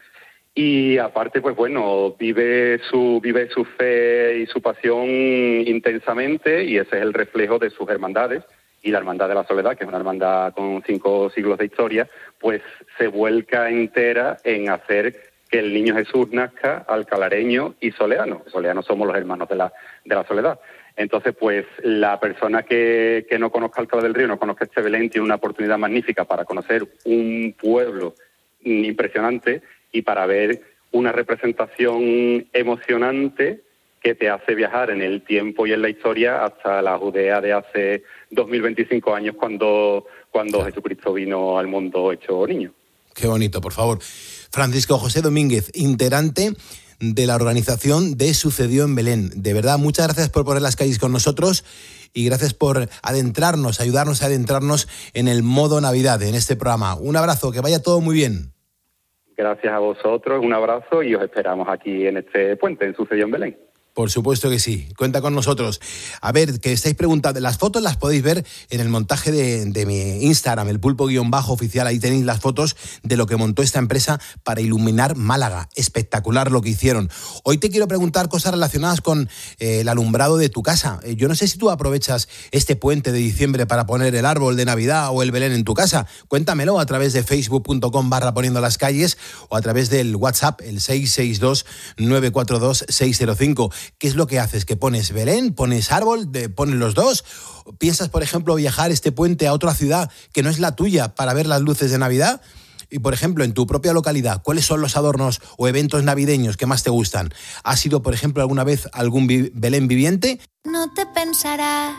Y aparte, pues bueno, vive su vive su fe y su pasión intensamente, y ese es el reflejo de sus hermandades. Y la Hermandad de la Soledad, que es una hermandad con cinco siglos de historia, pues se vuelca entera en hacer que el Niño Jesús nazca alcalareño y soleano. Los soleanos somos los hermanos de la de la Soledad. Entonces, pues la persona que, que no conozca Alcalá del Río, no conozca este Belén, tiene una oportunidad magnífica para conocer un pueblo impresionante y para ver una representación emocionante que te hace viajar en el tiempo y en la historia hasta la Judea de hace dos mil veinticinco años, cuando, cuando Jesucristo vino al mundo hecho niño. Qué bonito, por favor. Francisco José Domínguez, integrante de la organización de Sucedió en Belén. De verdad, muchas gracias por poner las calles con nosotros y gracias por adentrarnos, ayudarnos a adentrarnos en el modo Navidad, en este programa. Un abrazo, que vaya todo muy bien. Gracias a vosotros, un abrazo y os esperamos aquí en este puente, en Sucedió en Belén. Por supuesto que sí, cuenta con nosotros. A ver, que estáis preguntando, las fotos las podéis ver en el montaje de, de mi Instagram, el pulpo-oficial, ahí tenéis las fotos de lo que montó esta empresa para iluminar Málaga. Espectacular lo que hicieron. Hoy te quiero preguntar cosas relacionadas con eh, el alumbrado de tu casa. Eh, yo no sé si tú aprovechas este puente de diciembre para poner el árbol de Navidad o el Belén en tu casa. Cuéntamelo a través de facebook.com barra poniendo las calles o a través del WhatsApp, el seis seis dos nueve cuatro dos seis cero cinco. ¿Qué es lo que haces? ¿Que pones Belén? ¿Pones árbol? De, ¿Pones los dos? ¿Piensas, por ejemplo, viajar este puente a otra ciudad que no es la tuya para ver las luces de Navidad? Y, por ejemplo, en tu propia localidad, ¿cuáles son los adornos o eventos navideños que más te gustan? ¿Has ido, por ejemplo, alguna vez a algún vi- Belén viviente? No te pensarás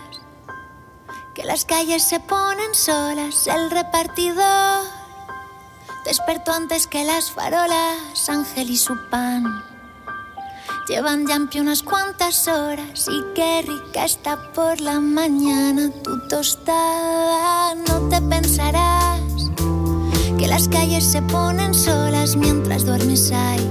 que las calles se ponen solas, el repartidor despertó antes que las farolas, Ángel y su pan llevan ya en pie unas cuantas horas y qué rica está por la mañana tu tostada. No te pensarás que las calles se ponen solas mientras duermes hay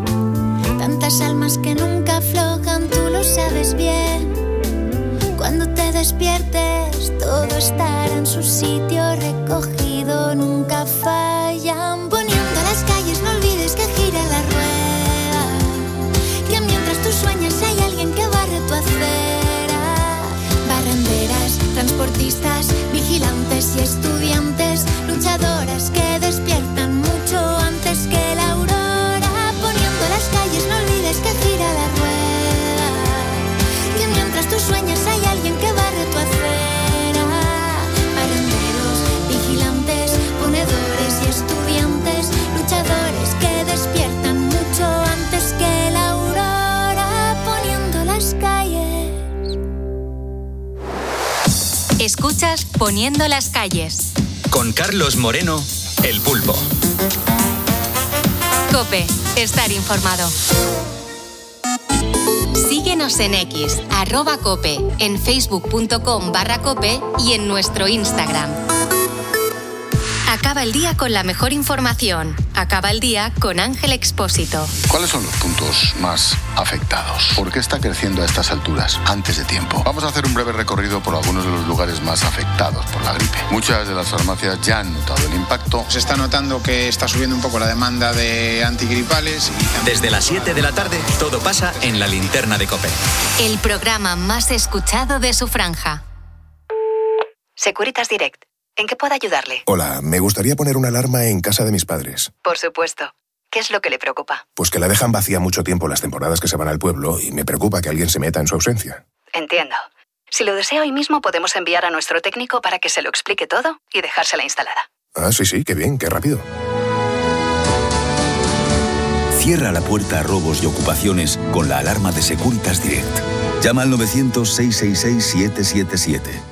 tantas almas que nunca aflojan, tú lo sabes bien. Cuando te despiertes todo estará en su sitio recogido, nunca fallan. Poniendo las calles no olvides que gira la rueda, que mientras tú sueñas hay alguien que barre tu acera. Barrenderas, transportistas, vigilantes y estudiantes, luchadoras que despiertan mucho antes que la aurora. Poniendo las calles no olvides que gira la rueda, que mientras tú sueñas hay alguien que barre tu acera. Barrenderos, vigilantes, ponedores y estudiantes, luchadores que despiertan mucho antes que la aurora. Poniendo las calles. Escuchas Poniendo las calles. Con Carlos Moreno, El Pulpo. COPE, estar informado. Síguenos en X, arroba COPE, en facebook.com barra COPE y en nuestro Instagram. Acaba el día con la mejor información. Acaba el día con Ángel Expósito. ¿Cuáles son los puntos más afectados? ¿Por qué está creciendo a estas alturas, antes de tiempo? Vamos a hacer un breve recorrido por algunos de los lugares más afectados por la gripe. Muchas de las farmacias ya han notado el impacto. Se está notando que está subiendo un poco la demanda de antigripales. Y... Desde las siete de la tarde, todo pasa en la linterna de COPE. El programa más escuchado de su franja. Securitas Direct. ¿En qué puedo ayudarle? Hola, me gustaría poner una alarma en casa de mis padres. Por supuesto. ¿Qué es lo que le preocupa? Pues que la dejan vacía mucho tiempo las temporadas que se van al pueblo y me preocupa que alguien se meta en su ausencia. Entiendo. Si lo desea hoy mismo podemos enviar a nuestro técnico para que se lo explique todo y dejársela instalada. Ah, sí, sí, qué bien, qué rápido. Cierra la puerta a robos y ocupaciones con la alarma de Securitas Direct. Llama al novecientos, seiscientos sesenta y seis, siete siete siete.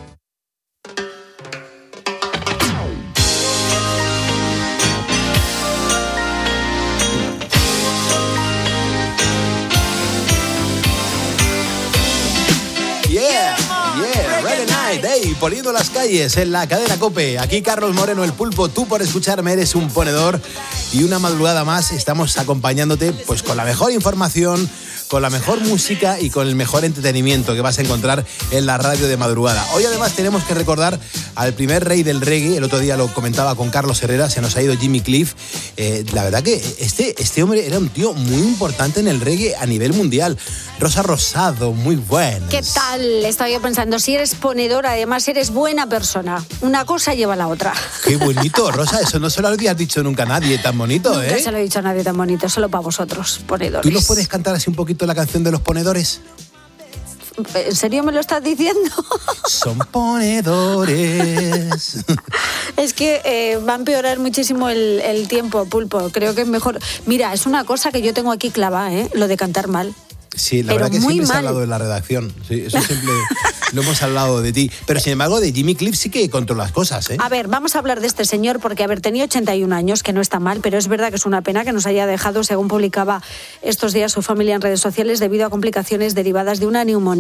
Hey, poniendo las calles en la cadena COPE. Aquí Carlos Moreno, el Pulpo. Tú por escucharme eres un ponedor. Y una madrugada más estamos acompañándote pues con la mejor información, con la mejor música y con el mejor entretenimiento que vas a encontrar en la radio de madrugada. Hoy además tenemos que recordar al primer rey del reggae. El otro día lo comentaba con Carlos Herrera, se nos ha ido Jimmy Cliff. Eh, la verdad que este, este hombre era un tío muy importante en el reggae a nivel mundial. Rosa Rosado, muy bueno. ¿Qué tal? Estaba yo pensando, si eres ponedor, además eres buena persona. Una cosa lleva a la otra. Qué bonito, Rosa, eso no se lo habías dicho nunca a nadie tan bonito, nunca ¿eh? No se lo he dicho a nadie tan bonito, solo para vosotros, ponedores. ¿Tú nos puedes cantar así un poquito la canción de los ponedores? ¿En serio me lo estás diciendo? Son ponedores. Es que eh, va a empeorar muchísimo el, el tiempo, Pulpo. Creo que es mejor. Mira, es una cosa que yo tengo aquí clavada, ¿eh? Lo de cantar mal. Sí, la Pero verdad que muy siempre se ha mal. hablado de la redacción. Sí, eso siempre lo hemos hablado de ti. Pero sin embargo, de Jimmy Cliff sí que controla las cosas, ¿eh? A ver, vamos a hablar de este señor porque, a ver, tenía ochenta y un años, que no está mal, pero es verdad que es una pena que nos haya dejado, según publicaba estos días su familia en redes sociales, debido a complicaciones derivadas de una neumonía.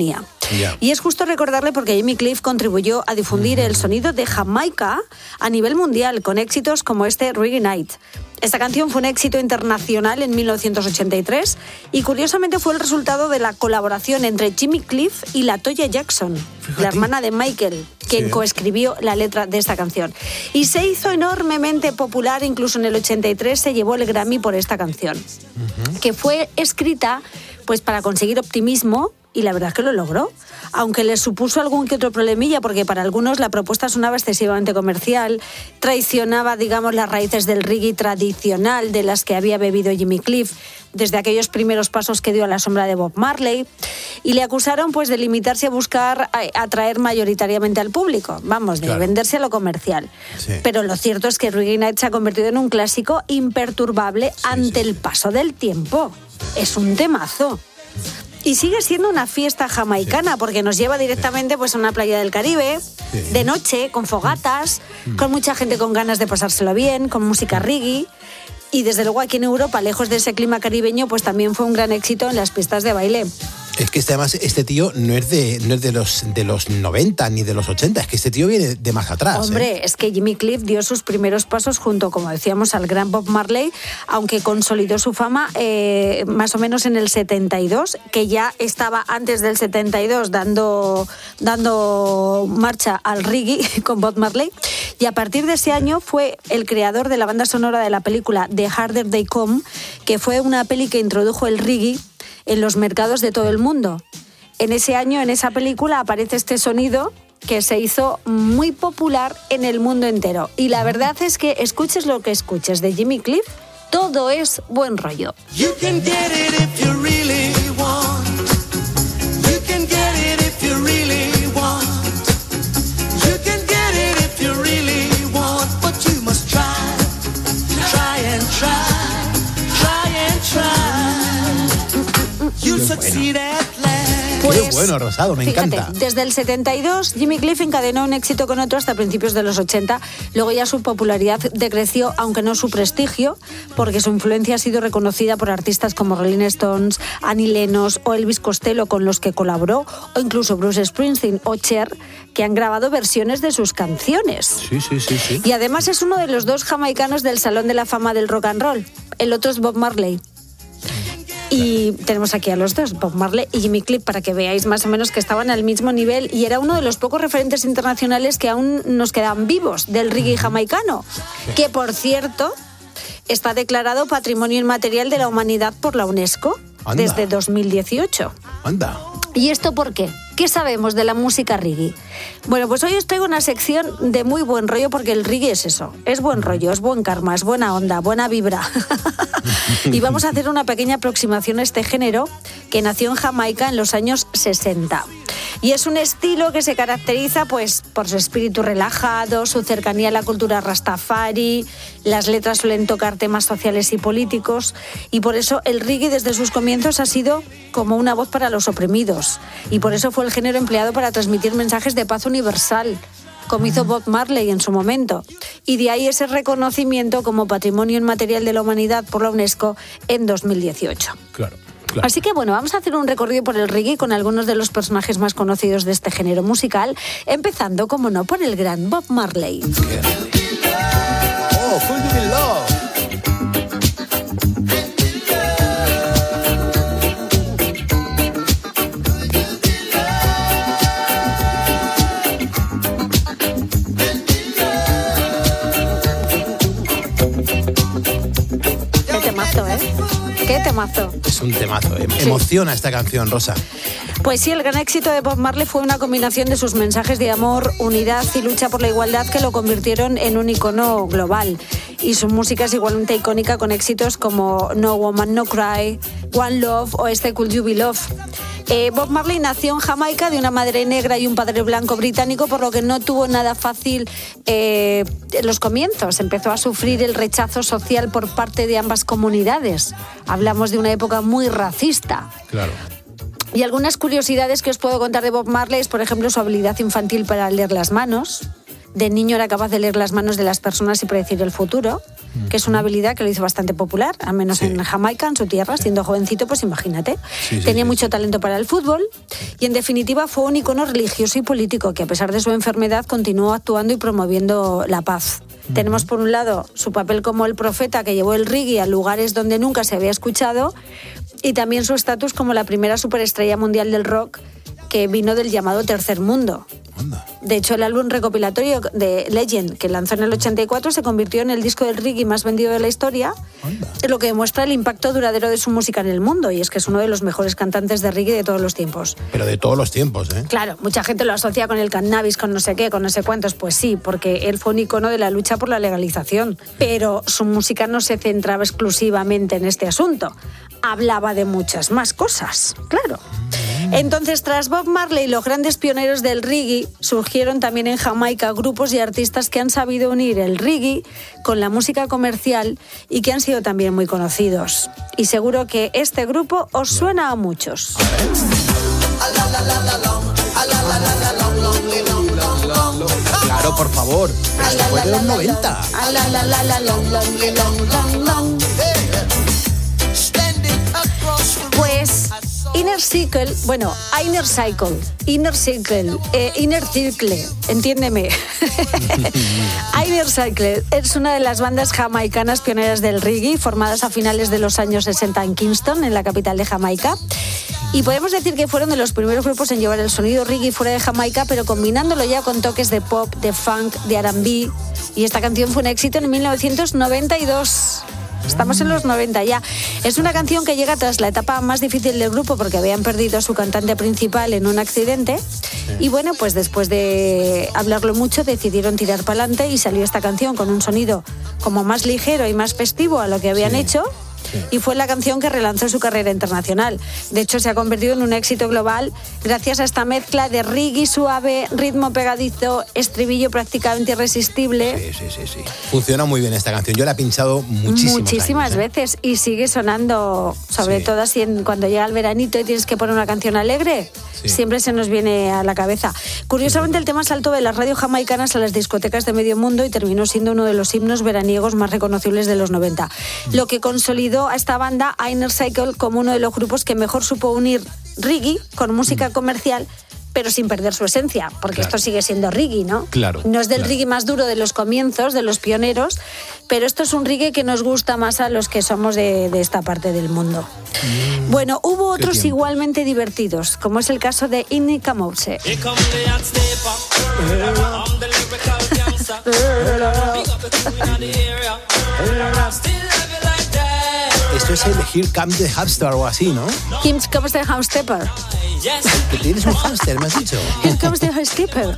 Ya. Y es justo recordarle porque Jimmy Cliff contribuyó a difundir el sonido de Jamaica a nivel mundial con éxitos como este Reggae Night. Esta canción fue un éxito internacional en mil novecientos ochenta y tres y curiosamente fue el resultado de la colaboración entre Jimmy Cliff y LaToya Jackson, Fíjate. la hermana de Michael, quien sí. coescribió la letra de esta canción. Y se hizo enormemente popular, incluso en el ochenta y tres se llevó el Grammy por esta canción, uh-huh. que fue escrita pues para conseguir optimismo, y la verdad es que lo logró, aunque les supuso algún que otro problemilla, porque para algunos la propuesta sonaba excesivamente comercial, traicionaba, digamos, las raíces del reggae tradicional de las que había bebido Jimmy Cliff desde aquellos primeros pasos que dio a la sombra de Bob Marley, y le acusaron pues de limitarse a buscar atraer mayoritariamente al público, vamos, de claro. venderse a lo comercial. Sí. Pero lo cierto es que Reggae Night se ha convertido en un clásico imperturbable sí, ante sí. el paso del tiempo. Es un temazo. Y sigue siendo una fiesta jamaicana, sí. porque nos lleva directamente pues, a una playa del Caribe, sí. de noche, con fogatas, mm. con mucha gente con ganas de pasárselo bien, con música reggae. Y desde luego aquí en Europa, lejos de ese clima caribeño, pues también fue un gran éxito en las pistas de baile. Es que este, además este tío no es de no es de los de los noventa ni de los ochenta, es que este tío viene de más atrás. Hombre, ¿eh? es que Jimmy Cliff dio sus primeros pasos junto, como decíamos, al gran Bob Marley, aunque consolidó su fama eh, más o menos en el setenta y dos, que ya estaba antes del setenta y dos dando, dando marcha al reggae con Bob Marley, y a partir de ese año fue el creador de la banda sonora de la película The Harder They Come, que fue una peli que introdujo el reggae en los mercados de todo el mundo. En ese año, en esa película, aparece este sonido que se hizo muy popular en el mundo entero. Y la verdad es que, escuches lo que escuches de Jimmy Cliff, todo es buen rollo. You can get it if you really want. You can get it if you really want. You can get it if you really want. But you must try, try and try, try and try. You'll succeed at last. Pues, qué bueno, Rosado, me fíjate, encanta. Desde el setenta y dos, Jimmy Cliff encadenó un éxito con otro hasta principios de los ochenta. Luego ya su popularidad decreció, aunque no su prestigio, porque su influencia ha sido reconocida por artistas como Rolling Stones, Annie Lennox o Elvis Costello, con los que colaboró, o incluso Bruce Springsteen o Cher, que han grabado versiones de sus canciones. Sí, sí, sí, sí. Y además es uno de los dos jamaicanos del Salón de la Fama del Rock and Roll. El otro es Bob Marley. Y tenemos aquí a los dos, Bob Marley y Jimmy Cliff, para que veáis más o menos que estaban al mismo nivel, y era uno de los pocos referentes internacionales que aún nos quedan vivos del reggae jamaicano, que por cierto está declarado Patrimonio Inmaterial de la Humanidad por la UNESCO. Anda. Desde dos mil dieciocho. Anda. ¿Y esto por qué? ¿Qué sabemos de la música reggae? Bueno, pues hoy os traigo una sección de muy buen rollo, porque el reggae es eso, es buen rollo, es buen karma, es buena onda, buena vibra. Y vamos a hacer una pequeña aproximación a este género que nació en Jamaica en los años sesenta. Y es un estilo que se caracteriza pues por su espíritu relajado, su cercanía a la cultura rastafari, las letras suelen tocar temas sociales y políticos, y por eso el reggae desde sus comienzos ha sido como una voz para los oprimidos, y por eso fue el género empleado para transmitir mensajes de paz universal, como hizo Bob Marley en su momento, y de ahí ese reconocimiento como Patrimonio Inmaterial de la Humanidad por la UNESCO en dos mil dieciocho. Claro. Claro. Así que bueno, vamos a hacer un recorrido por el reggae con algunos de los personajes más conocidos de este género musical, empezando, como no, por el gran Bob Marley. Oh, Fall in Love. Qué temazo, ¿eh? Qué temazo. Es un temazo, eh. Emociona esta canción, Rosa. Pues sí, el gran éxito de Bob Marley fue una combinación de sus mensajes de amor, unidad y lucha por la igualdad que lo convirtieron en un icono global. Y su música es igualmente icónica, con éxitos como No Woman No Cry, One Love o este Could You Be Love. Eh, Bob Marley nació en Jamaica de una madre negra y un padre blanco británico, por lo que no tuvo nada fácil eh, en los comienzos. Empezó a sufrir el rechazo social por parte de ambas comunidades. Hablamos de una época muy racista. Claro. Y algunas curiosidades que os puedo contar de Bob Marley es, por ejemplo, su habilidad infantil para leer las manos. De niño era capaz de leer las manos de las personas y predecir el futuro. que es una habilidad que lo hizo bastante popular, al menos Sí. en Jamaica, en su tierra, siendo jovencito, pues imagínate. Sí, sí, Tenía sí, mucho talento para el fútbol y en definitiva fue un icono religioso y político que a pesar de su enfermedad continuó actuando y promoviendo la paz. Tenemos por un lado su papel como el profeta que llevó el reggae a lugares donde nunca se había escuchado y también su estatus como la primera superestrella mundial del rock que vino del llamado Tercer Mundo. De hecho, el álbum recopilatorio de Legend, que lanzó en el ochenta y cuatro, se convirtió en el disco del reggae más vendido de la historia, lo que demuestra el impacto duradero de su música en el mundo, y es que es uno de los mejores cantantes de reggae de todos los tiempos. Pero de todos los tiempos, ¿eh? Claro, mucha gente lo asocia con el cannabis, con no sé qué, con no sé cuántos, pues sí, porque él fue un icono de la lucha por la legalización, pero su música no se centraba exclusivamente en este asunto, hablaba de muchas más cosas, claro. Entonces, tras Bob Marley y los grandes pioneros del reggae, surgieron también en Jamaica grupos y artistas que han sabido unir el reggae con la música comercial y que han sido también muy conocidos. Y seguro que este grupo os suena a muchos. Claro, por favor. Pero esto fue de los noventa. Pues Inner Circle, bueno, Inner Cycle, Inner Circle, eh, Inner Circle, entiéndeme. Inner Circle es una de las bandas jamaicanas pioneras del reggae, formadas a finales de los años sesenta en Kingston, en la capital de Jamaica. Y podemos decir que fueron de los primeros grupos en llevar el sonido reggae fuera de Jamaica, pero combinándolo ya con toques de pop, de funk, de R and B. Y esta canción fue un éxito en mil novecientos noventa y dos. Estamos en los noventa ya. Es una canción que llega tras la etapa más difícil del grupo porque habían perdido a su cantante principal en un accidente. Sí. Y bueno, pues después de hablarlo mucho decidieron tirar para adelante y salió esta canción con un sonido como más ligero y más festivo a lo que habían sí. hecho. Sí. Y fue la canción que relanzó su carrera internacional. De hecho, se ha convertido en un éxito global gracias a esta mezcla de reggae suave, ritmo pegadizo, estribillo prácticamente irresistible. Sí, sí, sí, sí. Funciona muy bien esta canción. Yo la he pinchado muchísimas, muchísimas años, ¿eh? veces y sigue sonando, sobre sí. todo así en, cuando llega el veranito y tienes que poner una canción alegre. Sí. Siempre se nos viene a la cabeza. Curiosamente, el tema saltó de las radios jamaicanas a las discotecas de medio mundo y terminó siendo uno de los himnos veraniegos más reconocibles de los noventa. Lo que consolidó a esta banda, Inner Cycle, como uno de los grupos que mejor supo unir reggae con música comercial, pero sin perder su esencia, porque claro. esto sigue siendo reggae, ¿no? Claro. No es del claro. reggae más duro de los comienzos, de los pioneros, pero esto es un reggae que nos gusta más a los que somos de, de esta parte del mundo. Mm, bueno, hubo otros igualmente divertidos, como es el caso de Inika Mose. Esto es el Here Comes the Hamster o así, ¿no? Here Comes the Hamster. Que tienes un hámster, me has dicho. Here Comes the Hamster.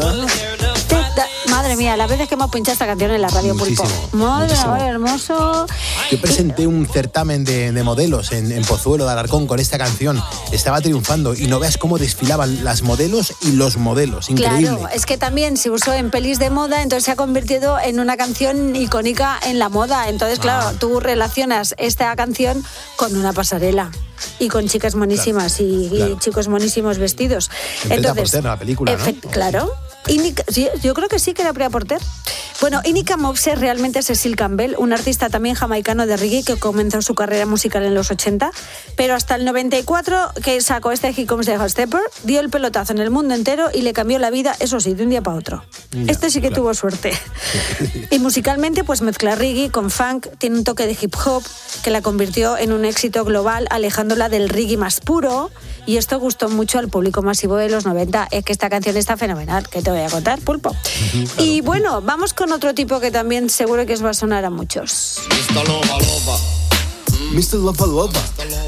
Madre mía, las veces que hemos pinchado esta canción en la radio, Pulpo. Madre mía, hermoso. Yo presenté un certamen de, de modelos en, en Pozuelo de Alarcón con esta canción. Estaba triunfando y no veas cómo desfilaban las modelos y los modelos. Increíble. Claro, es que también se usó en pelis de moda, entonces se ha convertido en una canción icónica en la moda. Entonces, claro, ah. tú relacionas esta canción con una pasarela y con chicas monísimas claro, y, claro. y chicos monísimos vestidos. Entonces, por la película, ¿no? Efe- claro. Inika, sí, yo creo que sí que era Priya Porter. Bueno, Inika Mose realmente es Cecil Campbell, un artista también jamaicano de reggae que comenzó su carrera musical en los ochenta, pero hasta el noventa y cuatro que sacó este Here Comes the Hamster, dio el pelotazo en el mundo entero y le cambió la vida, eso sí, de un día para otro. Ya, este sí que claro. tuvo suerte. Y musicalmente pues mezcla reggae con funk, tiene un toque de hip hop que la convirtió en un éxito global, alejándola del reggae más puro, y esto gustó mucho al público masivo de los noventa. Es que esta canción está fenomenal, que te voy a contar, Pulpo. Uh-huh, claro. Y bueno, vamos con otro tipo que también seguro que os va a sonar a muchos. mister Loba Loba. mister Loba Loba.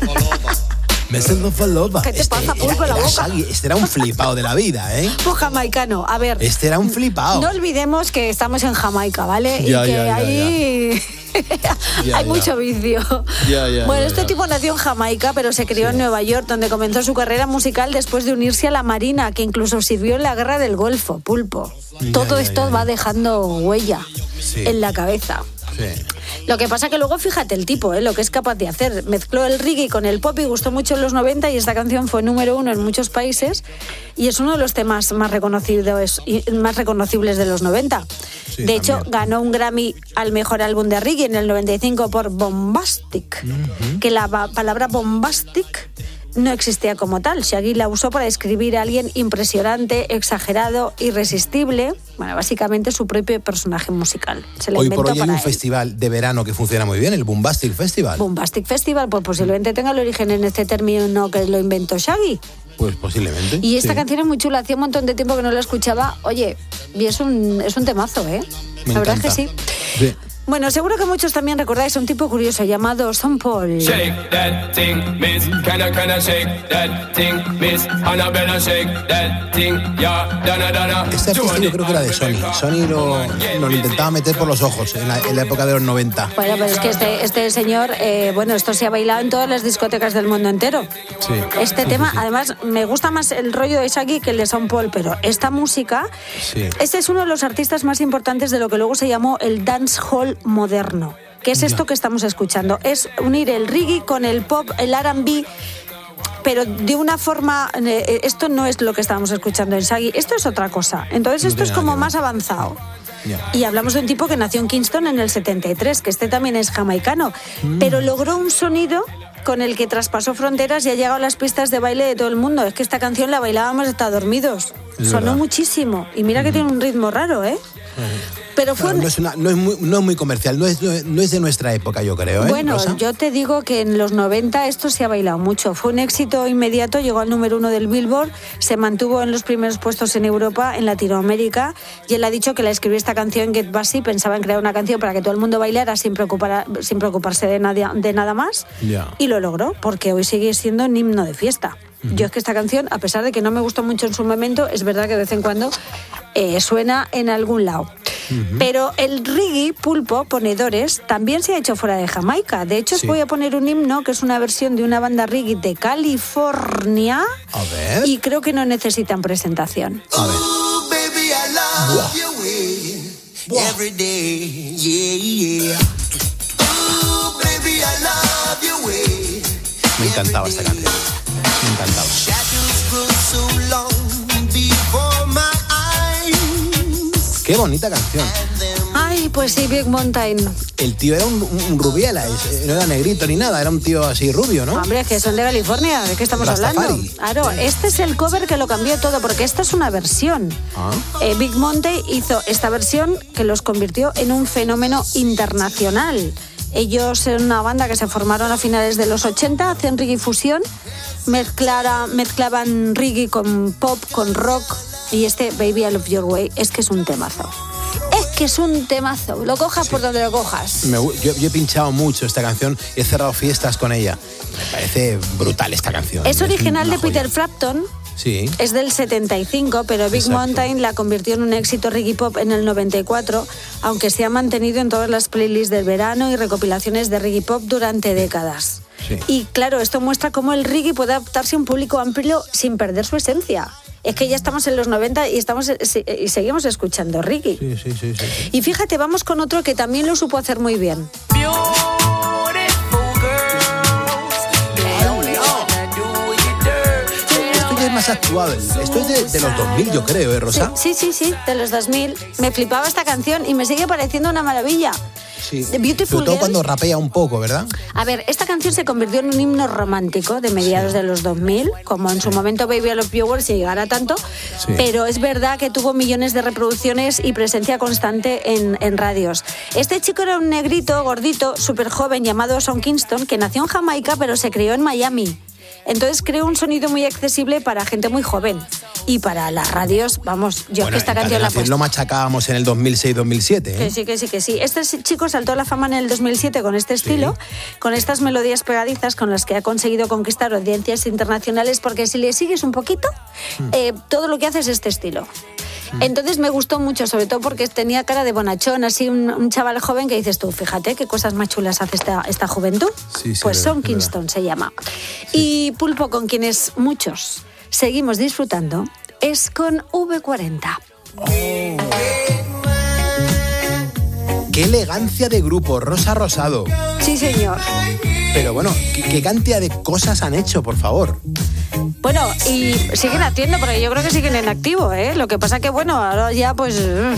mister Loba Loba. ¿Qué te este pasa, Pulpo, era, la boca? Era, este era un flipado de la vida, ¿eh? Pues jamaicano, a ver. Este era un flipado. No olvidemos que estamos en Jamaica, ¿vale? Ya, y que ya, ya, ahí... Ya, hay ya. mucho vicio. Ya, ya, bueno, ya, este ya. tipo nació en Jamaica, pero se crió sí. en Nueva York, donde comenzó su carrera musical después de unirse a la Marina, que incluso sirvió en la Guerra del Golfo, Pulpo. Ya, Todo ya, esto ya, ya. va dejando huella sí. en la cabeza. Sí. Lo que pasa que luego fíjate el tipo, ¿eh? Lo que es capaz de hacer. Mezcló el reggae con el pop y gustó mucho en los noventa, y esta canción fue número uno en muchos países y es uno de los temas más reconocidos y más reconocibles de los noventa. Sí, de hecho, también. ganó un Grammy al mejor álbum de reggae en el noventa y cinco por Bombastic, uh-huh. que la ba- palabra bombastic no existía como tal. Shaggy la usó para describir a alguien impresionante, exagerado, irresistible. Bueno, básicamente su propio personaje musical. Se la Hoy inventó por hoy hay para un él. festival de verano que funciona muy bien, el Bombastic Festival. Bombastic Festival, pues posiblemente tenga el origen en este término que lo inventó Shaggy. Pues posiblemente. Y esta sí. canción es muy chula, hacía un montón de tiempo que no la escuchaba. Oye, y es un, es un temazo, ¿eh? Me la verdad es que encanta. sí. Sí. Bueno, seguro que muchos también recordáis a un tipo curioso llamado Sean Paul. Shake that thing, miss. Can I, can I shake that thing, miss? Annabella, shake that thing, yeah, dana, dana. Este artista yo creo que era de Sony. Sony lo, nos lo intentaba meter por los ojos en la, en la época de los noventa. Bueno, pero es que este, este señor, eh, bueno, esto se ha bailado en todas las discotecas del mundo entero. Sí. Este sí, tema, sí, sí. además, me gusta más el rollo de Shaggy que el de Sean Paul, pero esta música, Sí. este es uno de los artistas más importantes de lo que luego se llamó el dancehall moderno. ¿Qué es esto que estamos escuchando? Es unir el reggae con el pop, el R and B, pero de una forma... Eh, esto no es lo que estábamos escuchando en Shaggy, esto es otra cosa. Entonces No esto tiene es como nada que ver. más avanzado. Ya. Y hablamos de un tipo que nació en Kingston en el setenta y tres, que este también es jamaicano, Mm. pero logró un sonido con el que traspasó fronteras y ha llegado a las pistas de baile de todo el mundo. Es que esta canción la bailábamos hasta dormidos. Es Sonó verdad. muchísimo. Y mira que tiene un ritmo raro, ¿eh? Pero fue... Claro, no, es una- no es muy, no es muy comercial, no es, no es de nuestra época, yo creo. ¿eh, Bueno, Rosa? yo te digo que en los noventa esto se ha bailado mucho. Fue un éxito inmediato, llegó al número uno del Billboard, se mantuvo en los primeros puestos en Europa, en Latinoamérica, y él ha dicho que la escribió esta canción Get Busy, pensaba en crear una canción para que todo el mundo bailara sin, preocupar, sin preocuparse de nada, de nada más, Ya. y lo logró, porque hoy sigue siendo un himno de fiesta. Yo es que esta canción, a pesar de que no me gustó mucho en su momento, es verdad que de vez en cuando eh, suena en algún lado. Pero el reggae, Pulpo, ponedores, también se ha hecho fuera de Jamaica. De hecho, os Sí. voy a poner un himno que es una versión de una banda reggae de California. A ver. Y creo que no necesitan presentación. A ver. Baby, I love your way every day, yeah, yeah. Ooh, baby, I love your way. Me encantaba esta canción. Me encantaba. Shadows grow so long before my eyes. Qué bonita canción. Ay, pues sí, Big Mountain. El tío era un, un, un rubiela, es- no era negrito ni nada, era un tío así rubio, ¿no? Hombre, es que son de California, ¿de qué estamos Rastafari. hablando? Claro, este es el cover que lo cambió todo, porque esta es una versión. Ah. Eh, Big Monty hizo esta versión que los convirtió en un fenómeno internacional. Ellos son una banda que se formaron a finales de los ochenta, hacen reggae fusión, mezclara- mezclaban reggae con pop, con rock, y este Baby I Love Your Way es que es un temazo. Es que es un temazo, lo cojas por donde lo cojas. Me gu- yo, yo he pinchado mucho esta canción y he cerrado fiestas con ella. Me parece brutal esta canción. Es original una de joya. Peter Frampton. Sí. Es del setenta y cinco, pero Big Exacto. Mountain la convirtió en un éxito reggae pop en el noventa y cuatro, aunque se ha mantenido en todas las playlists del verano y recopilaciones de reggae pop durante décadas. Sí. Y claro, esto muestra cómo el reggae puede adaptarse a un público amplio sin perder su esencia. Es que ya estamos en los noventa y, estamos, y seguimos escuchando reggae. Sí, sí, sí, sí. Y fíjate, vamos con otro que también lo supo hacer muy bien. Esto ya es más actual. Esto es de, de los dos mil, yo creo, ¿eh, Rosa? Sí, sí, sí, de los dos mil. Me flipaba esta canción y me sigue pareciendo una maravilla. Sí. The Beautiful Sobre todo Girl. cuando rapea un poco, ¿verdad? A ver, esta canción se convirtió en un himno romántico de mediados de los dos mil, como en su momento Baby I Love Your Way, si llegara tanto, Sí. pero es verdad que tuvo millones de reproducciones y presencia constante en, en radios. Este chico era un negrito, gordito, súper joven, llamado Sean Kingston, que nació en Jamaica, pero se crió en Miami. Entonces creó un sonido muy accesible para gente muy joven. Y para las radios, vamos, yo Bueno, que esta en canción la he Cadena cien puesto. lo machacábamos en el dos mil seis dos mil siete, ¿eh? Que sí, que sí, que sí. Este chico saltó a la fama en el dos mil siete con este estilo, con estas melodías pegadizas con las que ha conseguido conquistar audiencias internacionales, porque si le sigues un poquito, eh, todo lo que hace es este estilo. Entonces me gustó mucho, sobre todo porque tenía cara de bonachón, así un, un chaval joven que dices tú, fíjate qué cosas más chulas hace esta, esta juventud. Sí, sí, pues es Sean verdad. Kingston se llama. Y Pulpo, con quienes muchos seguimos disfrutando, es con V cuarenta. Qué elegancia de grupo, Rosa Rosado. Sí, señor. Pero bueno, ¿qué, qué cantidad de cosas han hecho, por favor? Bueno, y siguen haciendo, porque yo creo que siguen en activo, ¿eh? Lo que pasa que, bueno, ahora ya pues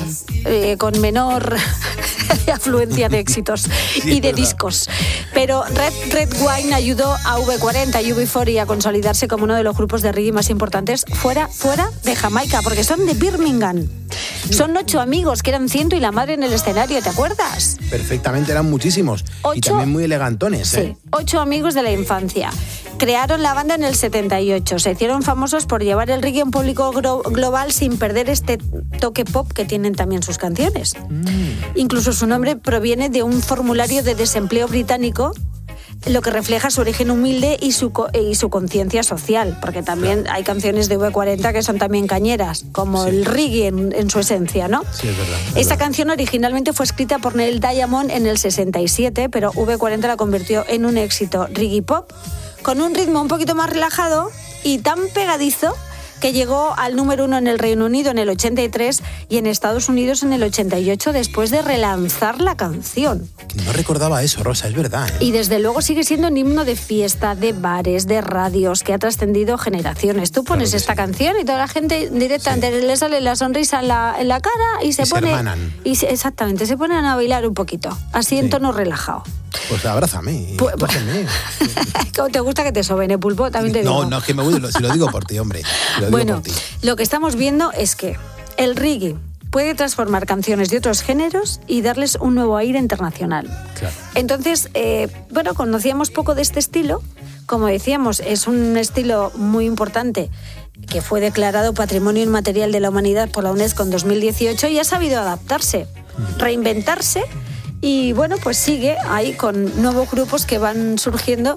eh, con menor afluencia de éxitos Sí, y de verdad. discos. Pero Red Red Wine ayudó a V cuarenta y U B cuarenta a consolidarse como uno de los grupos de reggae más importantes fuera, fuera de Jamaica, porque son de Birmingham. Son ocho amigos, que eran ciento y la madre en el escenario, ¿te acuerdas? Perfectamente, eran muchísimos. Y Ocho- también muy elegantones, ¿eh? Sí, ocho amigos de la infancia. Crearon la banda en el setenta y ocho. Se hicieron famosos por llevar el reggae a un público gro- global sin perder este toque pop que tienen también sus canciones. Incluso su nombre proviene de un formulario de desempleo británico, lo que refleja su origen humilde y su, co- y su conciencia social, porque también hay canciones de V cuarenta que son también cañeras, como el reggae en, en su esencia, ¿no? Sí, es verdad. es Esta verdad. canción originalmente fue escrita por Neil Diamond en el sesenta y siete, pero V cuarenta la convirtió en un éxito reggae pop con un ritmo un poquito más relajado y tan pegadizo que llegó al número uno en el Reino Unido en el ochenta y tres y en Estados Unidos en el ochenta y ocho después de relanzar la canción. No recordaba eso, Rosa, es verdad, ¿eh? Y desde luego sigue siendo un himno de fiesta, de bares, de radios, que ha trascendido generaciones. Tú pones esta canción y toda la gente directamente le sale la sonrisa en la, en la cara y se Y se pone... hermanan. y se- exactamente, se ponen a bailar un poquito, así en tono relajado. Pues abrázame. y Pues- cógeme. ¿Cómo te gusta que te sobene, Pulpo? También te digo. No, no, es que me gusta, si lo digo por ti, hombre. si lo digo Bueno, por ti. lo que estamos viendo es que el reggae puede transformar canciones de otros géneros y darles un nuevo aire internacional. Claro. Entonces, eh, bueno, conocíamos poco de este estilo. Como decíamos, es un estilo muy importante que fue declarado Patrimonio Inmaterial de la Humanidad por la UNESCO en dos mil dieciocho y ha sabido adaptarse, reinventarse y, bueno, pues sigue ahí con nuevos grupos que van surgiendo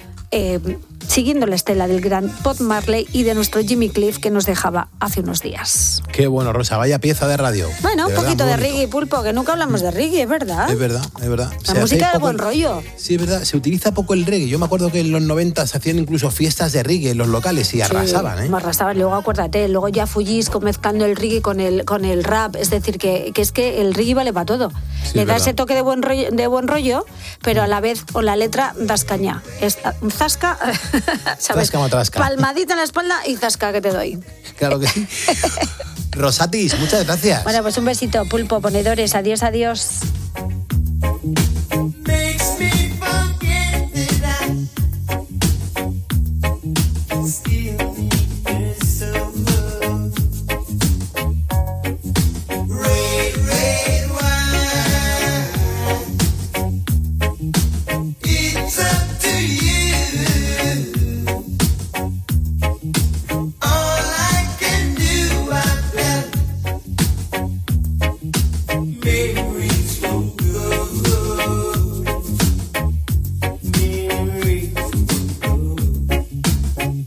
eh, siguiendo la estela del gran Bob Marley y de nuestro Jimmy Cliff que nos dejaba hace unos días. Qué bueno, Rosa, vaya pieza de radio. Bueno, un verdad, poquito muy de bonito. reggae, Pulpo, que nunca hablamos de reggae, es verdad. Es verdad, es verdad. La Se hace música de poco- buen rollo. Sí, es verdad. Se utiliza poco el reggae. Yo me acuerdo que en los noventa se hacían incluso fiestas de reggae en los locales y arrasaban, Sí, ¿eh? arrasaban. Luego acuérdate, luego ya Fujisco mezclando el reggae con el, con el rap. Es decir, que, que es que el reggae vale para todo. Sí, Le es da verdad. ese toque de buen rollo, de buen rollo, pero a la vez con la letra das caña. Es un zasca, ¿sabes? Zasca, matrasca. Palmadita en la espalda y zasca que te doy. Claro que sí. Rosatis, muchas gracias. Bueno, pues un besito, Pulpo, ponedores. Adiós, adiós. Makes me forget that I still need so much. Red, red wine. It's up to you. All I can do, I've got memories so good. Memories so good.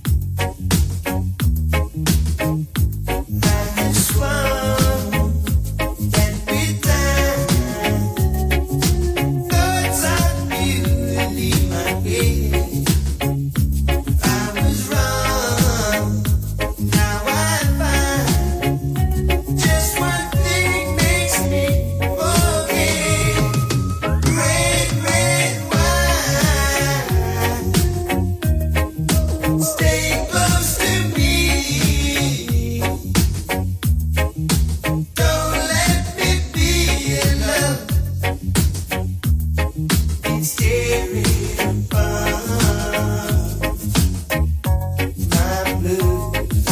I swung and pretend thoughts of you leave my head. I was wrong. Now I find just one thing makes me forget. Red, red wine. Stay close to me. Don't let me be in love. It's tearing apart my blues.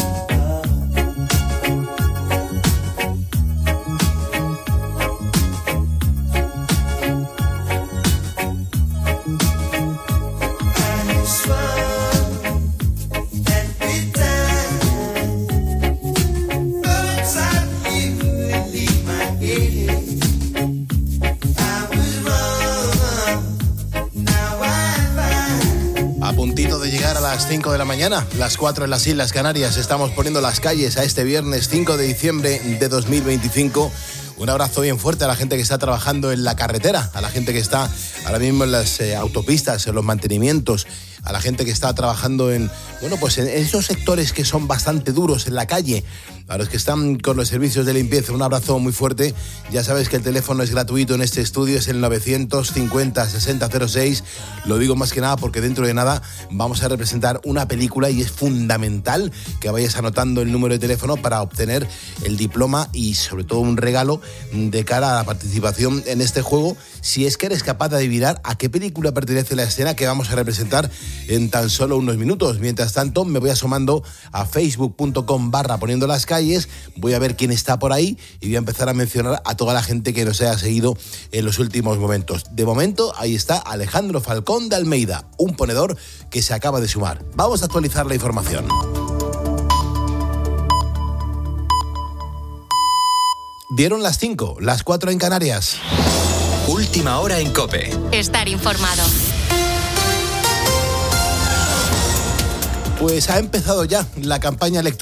I swung and pretend thoughts of you leave my head. I was wrong. Now I find A puntito de llegar a las cinco de la mañana, las cuatro en las Islas Canarias. Estamos poniendo las calles a este viernes cinco de diciembre de dos mil veinticinco. Un abrazo bien fuerte a la gente que está trabajando en la carretera, a la gente que está ahora mismo en las eh, autopistas, en los mantenimientos, a la gente que está trabajando en, bueno, pues en esos sectores que son bastante duros en la calle. Para los que están con los servicios de limpieza, un abrazo muy fuerte. Ya sabes que el teléfono es gratuito en este estudio, es el novecientos cincuenta sesenta cero seis. Lo digo más que nada porque dentro de nada vamos a representar una película y es fundamental que vayas anotando el número de teléfono para obtener el diploma y sobre todo un regalo de cara a la participación en este juego, si es que eres capaz de adivinar a qué película pertenece la escena que vamos a representar en tan solo unos minutos. Mientras tanto, me voy asomando a facebook punto com barra poniendo las calles, voy a ver quién está por ahí y voy a empezar a mencionar a toda la gente que nos haya seguido en los últimos momentos. De momento, ahí está Alejandro Falcón de Almeida, un ponedor que se acaba de sumar. Vamos a actualizar la información. Dieron las cinco, las cuatro en Canarias. Última hora en COPE. Estar informado. Pues ha empezado ya la campaña electoral.